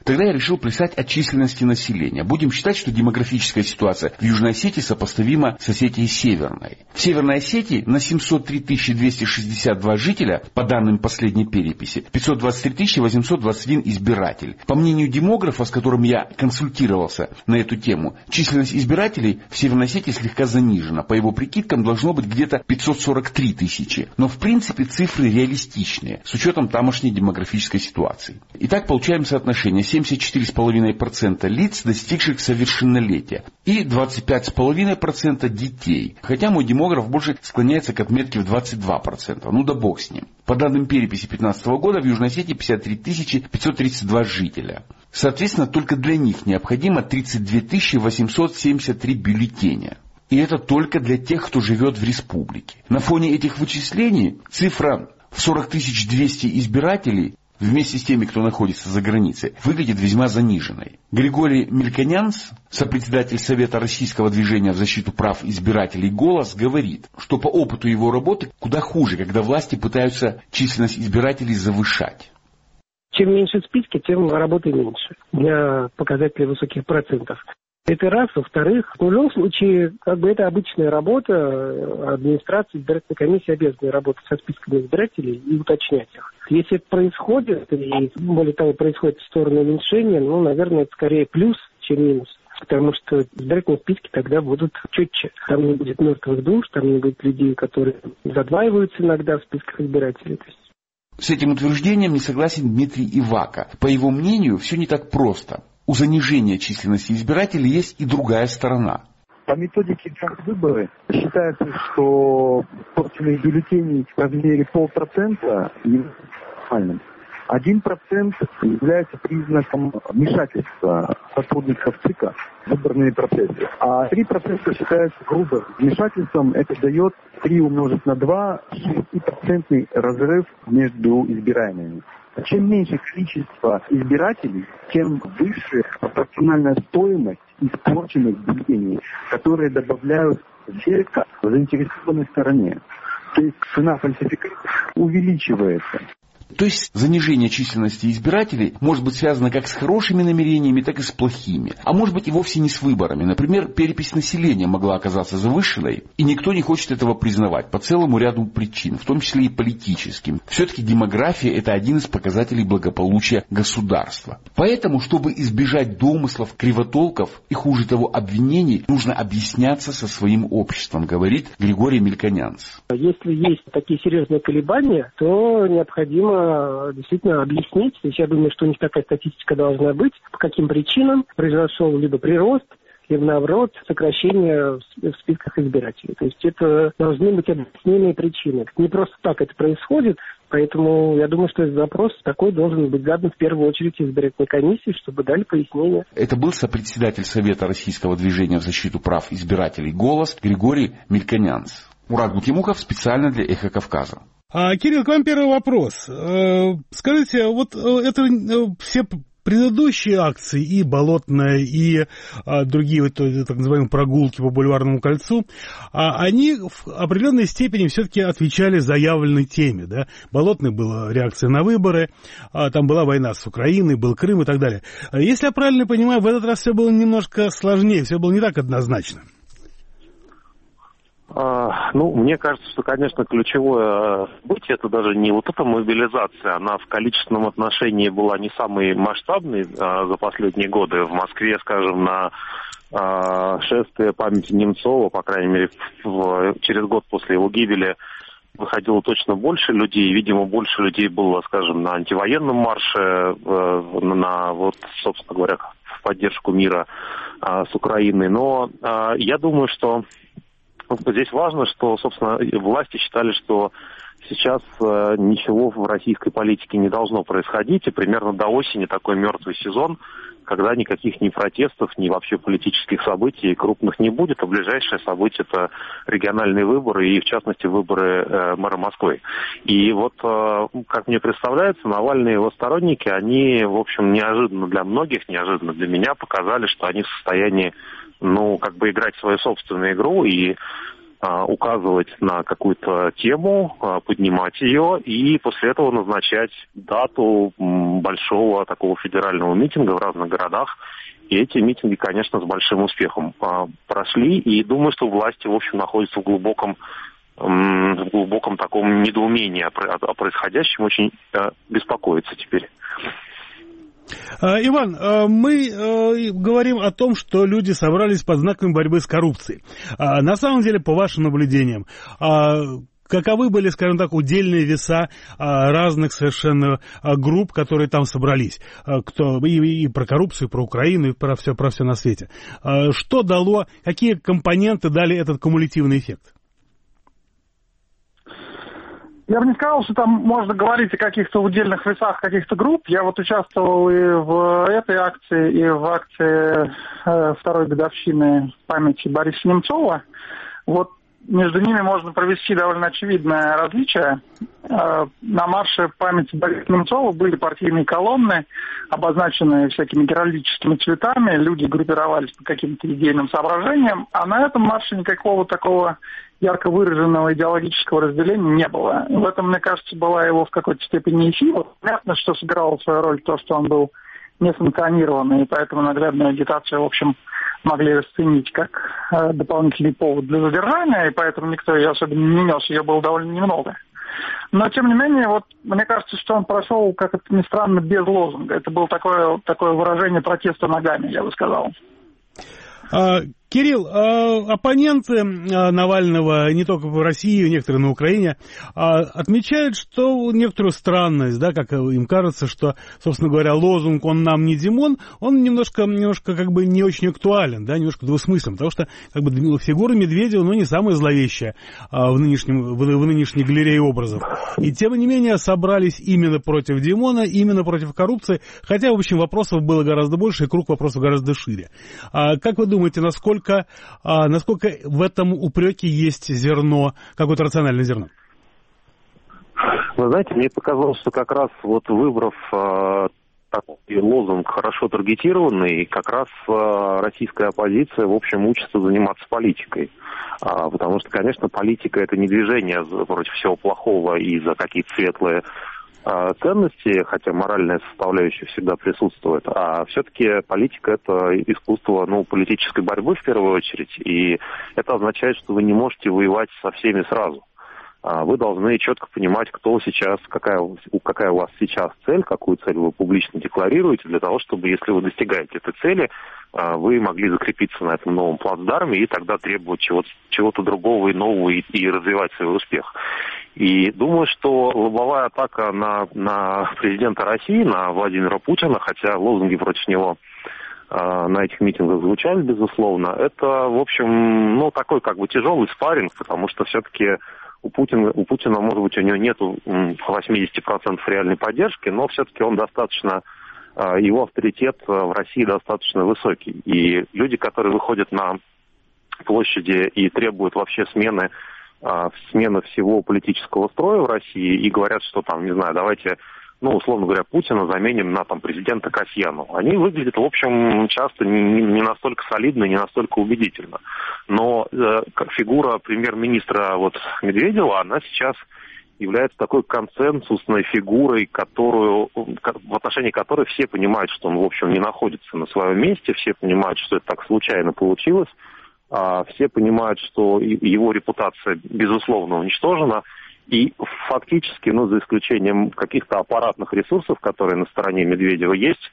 Тогда я решил плясать от численности населения. Будем считать, что демографическая ситуация в Южной Осетии сопоставима с Осетией Северной. В Северной Осетии на семьсот три тысячи двести шестьдесят два жителя, по данным последней переписи, пятьсот двадцать три тысячи восемьсот двадцать один избиратель. По мнению демографа, с которым я консультировался на эту тему, численность избирателей в Северной Осетии слегка занижена. По его прикидкам должно быть где-то пятьсот сорок три тысячи. Но в принципе цифры реалистичные, с учетом тамошней демографической ситуации. Итак, получаем соотношение семьдесят четыре целых пять десятых процента лиц, достигших совершеннолетия, и двадцать пять целых пять десятых процента детей. Хотя мой демограф больше склоняется к отметке в двадцать два процента. Ну да бог с ним. По данным переписи две тысячи пятнадцатого года в Южной Осетии пятьдесят три тысячи пятьсот тридцать два жителя. Соответственно, только для них необходимо тридцать две тысячи восемьсот семьдесят три бюллетеня. И это только для тех, кто живет в республике. На фоне этих вычислений цифра в сорок тысяч двести избирателей вместе с теми, кто находится за границей, выглядит весьма заниженной. Григорий Мельконянц, сопредседатель Совета Российского движения в защиту прав избирателей «Голос», говорит, что по опыту его работы куда хуже, когда власти пытаются численность избирателей завышать. Чем меньше списки, тем работы меньше для показателей высоких процентов. Это раз. Во-вторых, в любом случае, как бы это обычная работа, администрации, избирательной комиссии обязаны работать со списками избирателей и уточнять их. Если это происходит, и более того, происходит в сторону уменьшения, ну, наверное, это скорее плюс, чем минус. Потому что избирательные списки тогда будут четче. Там не будет мертвых душ, там не будет людей, которые задваиваются иногда в списках избирателей. С этим утверждением не согласен Дмитрий Ивака. По его мнению, все не так просто. У занижения численности избирателей есть и другая сторона. По методике выборы считается, что порченных бюллетеней в размере полпроцента является нормальным. Один процент является признаком вмешательства сотрудников ЦИКа в выборные процессы. А три процента считается грубым вмешательством. Это дает три умножить на два, шестипроцентный разрыв между избираемыми. Чем меньше количество избирателей, тем выше пропорциональная стоимость испорченных бюллетеней, которые добавляют веска в заинтересованной стороне. То есть цена фальсификации увеличивается. То есть занижение численности избирателей может быть связано как с хорошими намерениями, так и с плохими. А может быть и вовсе не с выборами. Например, перепись населения могла оказаться завышенной, и никто не хочет этого признавать по целому ряду причин, в том числе и политическим. Все-таки демография – это один из показателей благополучия государства. Поэтому, чтобы избежать домыслов, кривотолков и, хуже того, обвинений, нужно объясняться со своим обществом, говорит Григорий Мельконянц. Если есть такие серьезные колебания, то необходимо действительно объяснить. То есть я думаю, что у них такая статистика должна быть, по каким причинам произошел либо прирост, либо наоборот сокращение в списках избирателей. То есть это должны быть объясненные причины. Не просто так это происходит, поэтому я думаю, что этот запрос такой должен быть задан в первую очередь избирательной комиссии, чтобы дали пояснение. Это был сопредседатель Совета Российского движения в защиту прав избирателей «Голос» Григорий Мельконянц. Мурат Гутимухов специально для «Эхо Кавказа». А, Кирилл, к вам первый вопрос. Скажите, вот это все предыдущие акции, и Болотная, и а, другие вот, так называемые прогулки по Бульварному кольцу, а, они в определенной степени все-таки отвечали заявленной теме. Да? Болотной была реакция на выборы, а, там была война с Украиной, был Крым и так далее. Если я правильно понимаю, в этот раз все было немножко сложнее, все было не так однозначно. Ну, мне кажется, что, конечно, ключевое событие, это даже не вот эта мобилизация, она в количественном отношении была не самой масштабной а, за последние годы. В Москве, скажем, на а, шествие памяти Немцова, по крайней мере, в, через год после его гибели, выходило точно больше людей. Видимо, больше людей было, скажем, на антивоенном марше, на, вот, собственно говоря, в поддержку мира а, с Украиной. Но а, я думаю, что здесь важно, что, собственно, власти считали, что сейчас э, ничего в российской политике не должно происходить, и примерно до осени такой мертвый сезон, когда никаких ни протестов, ни вообще политических событий крупных не будет, а ближайшее событие – это региональные выборы, и в частности выборы э, мэра Москвы. И вот, э, как мне представляется, Навальный и его сторонники, они, в общем, неожиданно для многих, неожиданно для меня показали, что они в состоянии, ну, как бы играть свою собственную игру и указывать на какую-то тему, поднимать ее и после этого назначать дату большого такого федерального митинга в разных городах. И эти митинги, конечно, с большим успехом прошли. И думаю, что власти, в общем, находятся в глубоком, в глубоком таком недоумении о происходящем, очень беспокоятся теперь. Иван, мы говорим о том, что люди собрались под знаками борьбы с коррупцией. На самом деле, по вашим наблюдениям, каковы были, скажем так, удельные веса разных совершенно групп, которые там собрались? Кто, и, и про коррупцию, и про Украину, и про все, про все на свете. Что дало, какие компоненты дали этот кумулятивный эффект? Я бы не сказал, что там можно говорить о каких-то удельных весах каких-то групп. Я вот участвовал и в этой акции, и в акции э, второй годовщины памяти Бориса Немцова. Вот между ними можно провести довольно очевидное различие. Э, на марше памяти Бориса Немцова были партийные колонны, обозначенные всякими геральдическими цветами. Люди группировались по каким-то идейным соображениям. А на этом марше никакого такого ярко выраженного идеологического разделения не было. В этом, мне кажется, была его в какой-то степени и сила. Понятно, что сыграло свою роль то, что он был несанкционированный, и поэтому наглядную агитацию, в общем, могли расценить как э, дополнительный повод для задержания, и поэтому никто ее особенно не нес, ее было довольно немного. Но, тем не менее, вот мне кажется, что он прошел, как это ни странно, без лозунга. Это было такое, такое выражение протеста ногами, я бы сказал. Кирилл, оппоненты Навального не только в России, некоторые на Украине, отмечают, что некоторую странность, да, как им кажется, что, собственно говоря, лозунг «Он нам не Димон», он немножко, немножко как бы не очень актуален, да, немножко двусмыслен, потому что как бы фигура Медведева, ну, не самая зловещая в, нынешнем, в, в нынешней галерее образов. И тем не менее собрались именно против Димона, именно против коррупции, хотя, в общем, вопросов было гораздо больше, и круг вопросов гораздо шире. А как вы думаете, насколько А насколько в этом упреке есть зерно, какое-то рациональное зерно? Вы знаете, мне показалось, что как раз вот выбрав э, такой лозунг хорошо таргетированный, как раз э, российская оппозиция, в общем, учится заниматься политикой. А, потому что, конечно, политика — это не движение против всего плохого и за какие-то светлые ценности, хотя моральная составляющая всегда присутствует, а все-таки политика — это искусство, ну, политической борьбы в первую очередь, и это означает, что вы не можете воевать со всеми сразу. Вы должны четко понимать, кто сейчас, какая, какая у вас сейчас цель, какую цель вы публично декларируете, для того, чтобы, если вы достигаете этой цели, вы могли закрепиться на этом новом плацдарме и тогда требовать чего-то, чего-то другого и нового и, и развивать свой успех. И думаю, что лобовая атака на, на президента России, на Владимира Путина, хотя лозунги против него э, на этих митингах звучали, безусловно, это, в общем, ну, такой как бы тяжелый спарринг, потому что все-таки у Путина, у Путина, может быть, у него нету восемьдесят процентов реальной поддержки, но все-таки он достаточно, э, его авторитет в России достаточно высокий. И люди, которые выходят на площади и требуют вообще смены смена всего политического строя в России и говорят, что там, не знаю, давайте, ну, условно говоря, Путина заменим на там президента Касьяну. Они выглядят, в общем, часто не, не настолько солидно, не настолько убедительно. Но э, как фигура премьер-министра вот Медведева, она сейчас является такой консенсусной фигурой, которую, в отношении которой все понимают, что он, в общем, не находится на своем месте, все понимают, что это так случайно получилось. Все понимают, что его репутация, безусловно, уничтожена, и фактически, ну, за исключением каких-то аппаратных ресурсов, которые на стороне Медведева есть,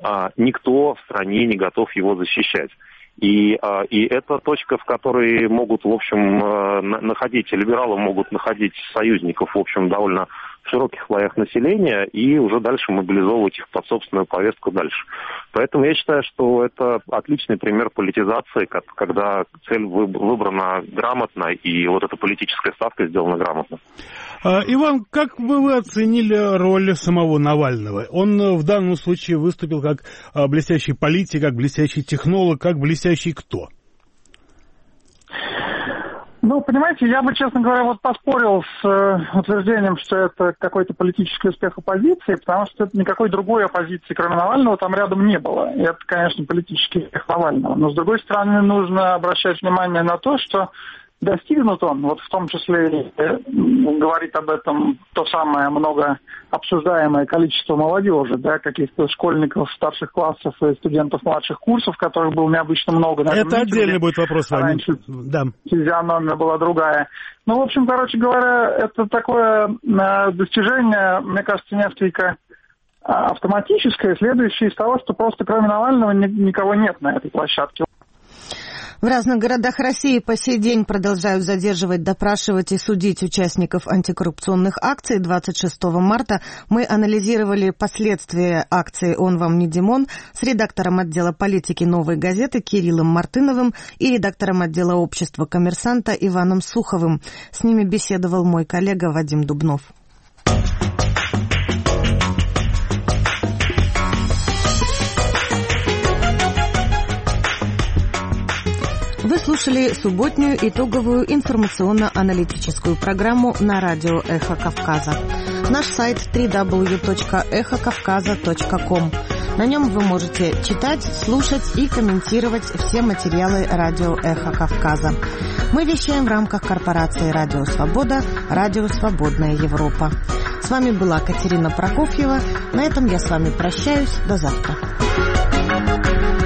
никто в стране не готов его защищать. И, и это точка, в которой могут, в общем, находить, либералы могут находить союзников, в общем, довольно в широких слоях населения и уже дальше мобилизовывать их под собственную повестку дальше. Поэтому я считаю, что это отличный пример политизации, когда цель выбрана грамотно и вот эта политическая ставка сделана грамотно. Иван, как бы вы оценили роль самого Навального? Он в данном случае выступил как блестящий политик, как блестящий технолог, как блестящий кто? Ну, понимаете, я бы, честно говоря, вот поспорил с э, утверждением, что это какой-то политический успех оппозиции, потому что никакой другой оппозиции, кроме Навального, там рядом не было. И это, конечно, политический успех Навального. Но, с другой стороны, нужно обращать внимание на то, что достигнут он, вот в том числе говорит об этом то самое много обсуждаемое количество молодежи, да, каких-то школьников старших классов и студентов младших курсов, которых было необычно много. На Это отдельный будет вопрос с вами. Раньше да. физиономия была другая. Ну, в общем, короче говоря, это такое достижение, мне кажется, несколько автоматическое, следующее из того, что просто кроме Навального никого нет на этой площадке. В разных городах России по сей день продолжают задерживать, допрашивать и судить участников антикоррупционных акций. двадцать шестого марта мы анализировали последствия акции «Он вам не Димон» с редактором отдела политики «Новой газеты» Кириллом Мартыновым и редактором отдела общества «Коммерсанта» Иваном Суховым. С ними беседовал мой коллега Вадим Дубнов. Вы слушали субботнюю итоговую информационно-аналитическую программу на радио «Эхо Кавказа». Наш сайт дабл ю дабл ю дабл ю точка эхо кавказа точка ком. На нем вы можете читать, слушать и комментировать все материалы радио «Эхо Кавказа». Мы вещаем в рамках корпорации «Радио Свобода», «Радио Свободная Европа». С вами была Катерина Прокофьева. На этом я с вами прощаюсь. До завтра.